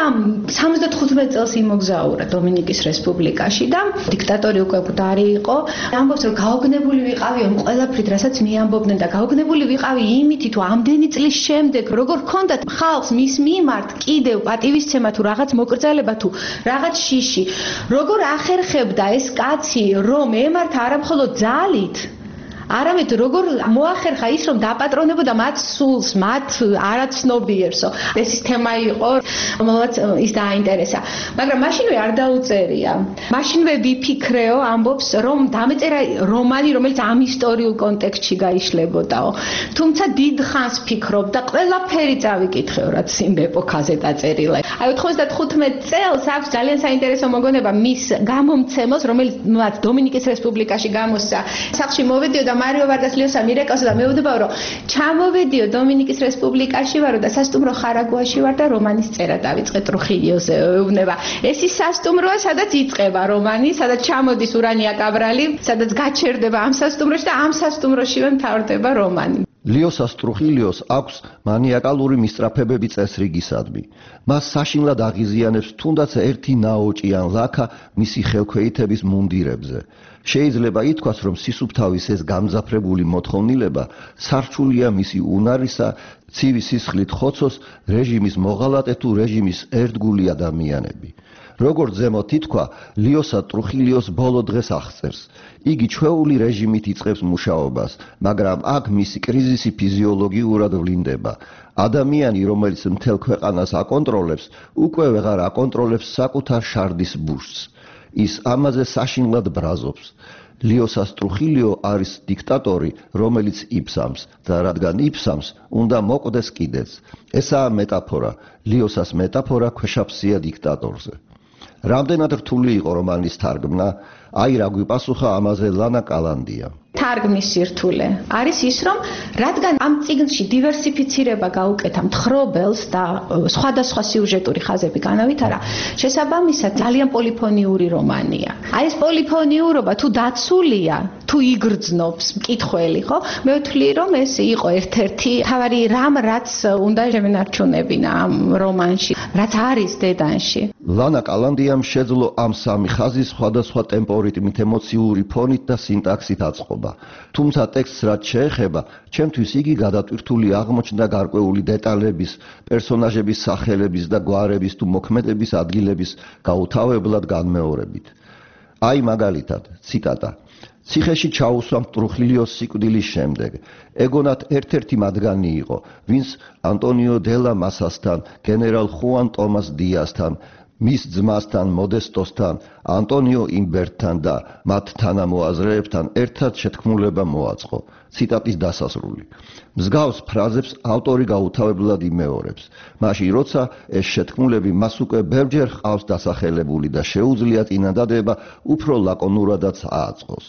75 წელს იმოგზაურა დომინიკის რესპუბლიკაში და დიქტატორი უკვე მკვდარი იყო. ამბობს რომ გაოგნებული ვიყავი ამ ყველაფრით, რასაც მიამბობდნენ და გაოგნებული ვიყავი იმით, თუ ამდენი წლის შემდეგ როგორ ჰქონდათ ხალხს მის მიმართ კიდევ პატივისცემა თუ რაღაც მოკრძალება თუ რაღაც შიში, როგორ ახერხებდა ეს კაცი რომ ემართა არამხოლოდ ძალით, არამედ როგორ მოახერხა ის რომ დაპატრონებოდა მათ სულს, მათ არაცნობიერსო. ეს ის თემა იყო, რომელსაც ის დააინტერესა. მაგრამ მაშინვე არ დაუწერია. მაშინვე ვიფიქრეო, ამბობს, რომ დამეწერა რომანი, რომელიც ამ ისტორიულ კონტექსტში გაიშლებოდაო. თუმცა დიდ ხანს ფიქრობ და ყველაფერი წავიკითხეო, რაც იმ ეპოქაზე დაწერილა. აი 95 წელს აქვს ძალიან საინტერესო მოგონება მის გამომცემელს, რომელიც დომინიკის რესპუბლიკაში გამოსცა. სახლში მოვედიო და მარიო ვარგას ლიოსა მირეკავსა და მეუბნებაო რომ ჩამოვედიო დომინიკის რესპუბლიკაში ვარო და სასტუმრო ხარაგუაში ვარ და რომანის წერა დავიწყე ტრუხილიოზე ეუბნება. ეს ის სასტუმროა, სადაც იწყება რომანი, სადაც ჩამოდის ურანია კაბრალი, სადაც გაჩერდება ამ სასტუმროში და ამ სასტუმროშივე მთავრდება რომანი. ლიოსას ტრუხილიოს აქვს მანიაკალური მისწრაფებები წესრიგისადმი. მას საშინლად აღიზიანებს თუნდაც ერთი ნაოჭი ან ლაქა მისი ხელქვეითების მუნდირებზე. შეიძლება ითქვას, რომ სისუფთავის ეს გამძაფრებული მოთხოვნილება სარჩულია მისი უნარისა, ცივი სისხლით ხოცოს რეჟიმის მოღალატე თუ რეჟიმის ერთგული ადამიანები. როგორც ზემოთ ითქვა, ლიოსა ტრუხილიოს ბოლო დღეს აღწერს. იგი ჩვეული რეჟიმით იწყებს მუშაობას, მაგრამ აქ მისი კრიზისი ფიზიოლოგიურად ვლინდება. ადამიანი, რომელიც მთელ ქვეყანას აკონტროლებს, უკვე ვეღარ აკონტროლებს საკუთარ შარდის ბუშს. ის ამაზე საშინლად ბრაზობს. ლიოსას ტრუხილიო არის დიქტატორი, რომელიც იფსამს და რადგან იფსამს, უნდა მოკვდეს კიდეც. ესაა მეტაფორა, ლიოსას მეტაფორა ქვეშაფსია დიქტატორზე. რამდენად რთული იყო რომანის თარგმნა? აი რა გვიპასუხა ამაზე ლანა კალანდია. თარგმნის სირთულე არის ის, რომ რადგან ამ წიგნში დივერსიფიცირება გაუკეთა მთხრობელს და სხვადასხვა სიუჟეტური ხაზები განავითარა, შესაბამისად ძალიან პოლიფონიური რომანია. აი ეს პოლიფონიურობა თუ დაცულია, თუ იგრძნობს მკითხველი, ხო? მე ვთვლი, რომ ეს იყო ერთ-ერთი თავარი რამ, რაც უნდა შემენარჩუნებინა ამ რომანში, რაც არის დედანში. ლანა კალანდიამ შეძლო ამ სამი ხაზის სხვადასხვა ტემპორიტმით, ემოციური ფონით და სინტაქსით აწყობა. თუმცა ტექსტს რაც შეეხება, ჩემთვის იგი გადატვირთული აღმოჩნდა გარკვეული დეტალების, პერსონაჟების სახელების და გვარების თუ მოქმედების ადგილების გაუთავებლად განმეორებით. აი მაგალითად, ციტატა. ციხეში ჩაუსვამ ტრუხილიოს სიკვდილის შემდეგ. ეგონათ ერთ-ერთი მათგანი იყო, ვინც ანტონიო დელა მასასთან, გენერალ ხუან ტომას დიასთან, მის ძმასთან მოდესტოსთან, ანტონიო იმბერტთან და მათ თანამოაზრეებთან ერთად შეთქმულება მოაწყო. ციტატის დასასრული. მსგავს ფრაზებს ავტორი გაუთავებლად იმეორებს. მაშინ როცა ეს შეთქმულები მას უკვე ბევრჯერ ჰყავს დასახელებული და შეუძლია წინადადება უფრო ლაკონურადაც ააწყოს.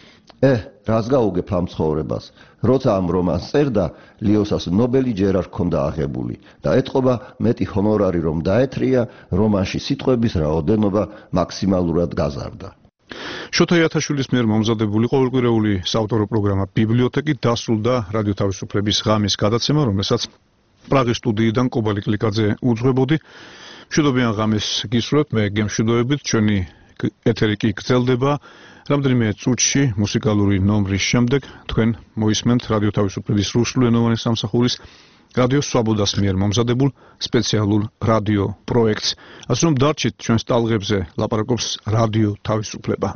რას გაუგებ ამ ცხოვრებას? როცა ამ რომანს წერდა, ლიოსას ნობელი ჯერ არ ჰქონდა აღებული და ეთყობა მეტი ჰონორარი რომ დაეთრია, რომანში სიტყვების რაოდენობა მაქსიმალურად გაზარდა. შოთა იათაშვილის მიერ მომზადებული ყოველკვირეული საავტორო პროგრამა ბიბლიოთეკით დასრულდა რადიო თავისუფლების ღამის გადაცემა, რომელსაც პრაღის სტუდიიდან კობალი კლიკაძე უძღვებოდი. მშვიდობიან ღამეს გისურვებთ, მე გემშვიდობებით, ჩვენი ეთერი კი გრძელდება. რამდენიმე წუთში მუსიკალური ნომრის შემდეგ თქვენ მოისმენთ რადიო თავისუფლების რუსულენოვანი სამსახურის რადიო სვაბოდას მიერ მომზადებულ სპეციალურ რადიო პროექტს. ასე რომ დარჩით ჩვენს ტალღებზე, ლაპარაკობს რადიო თავისუფლება.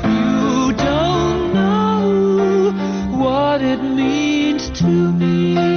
To me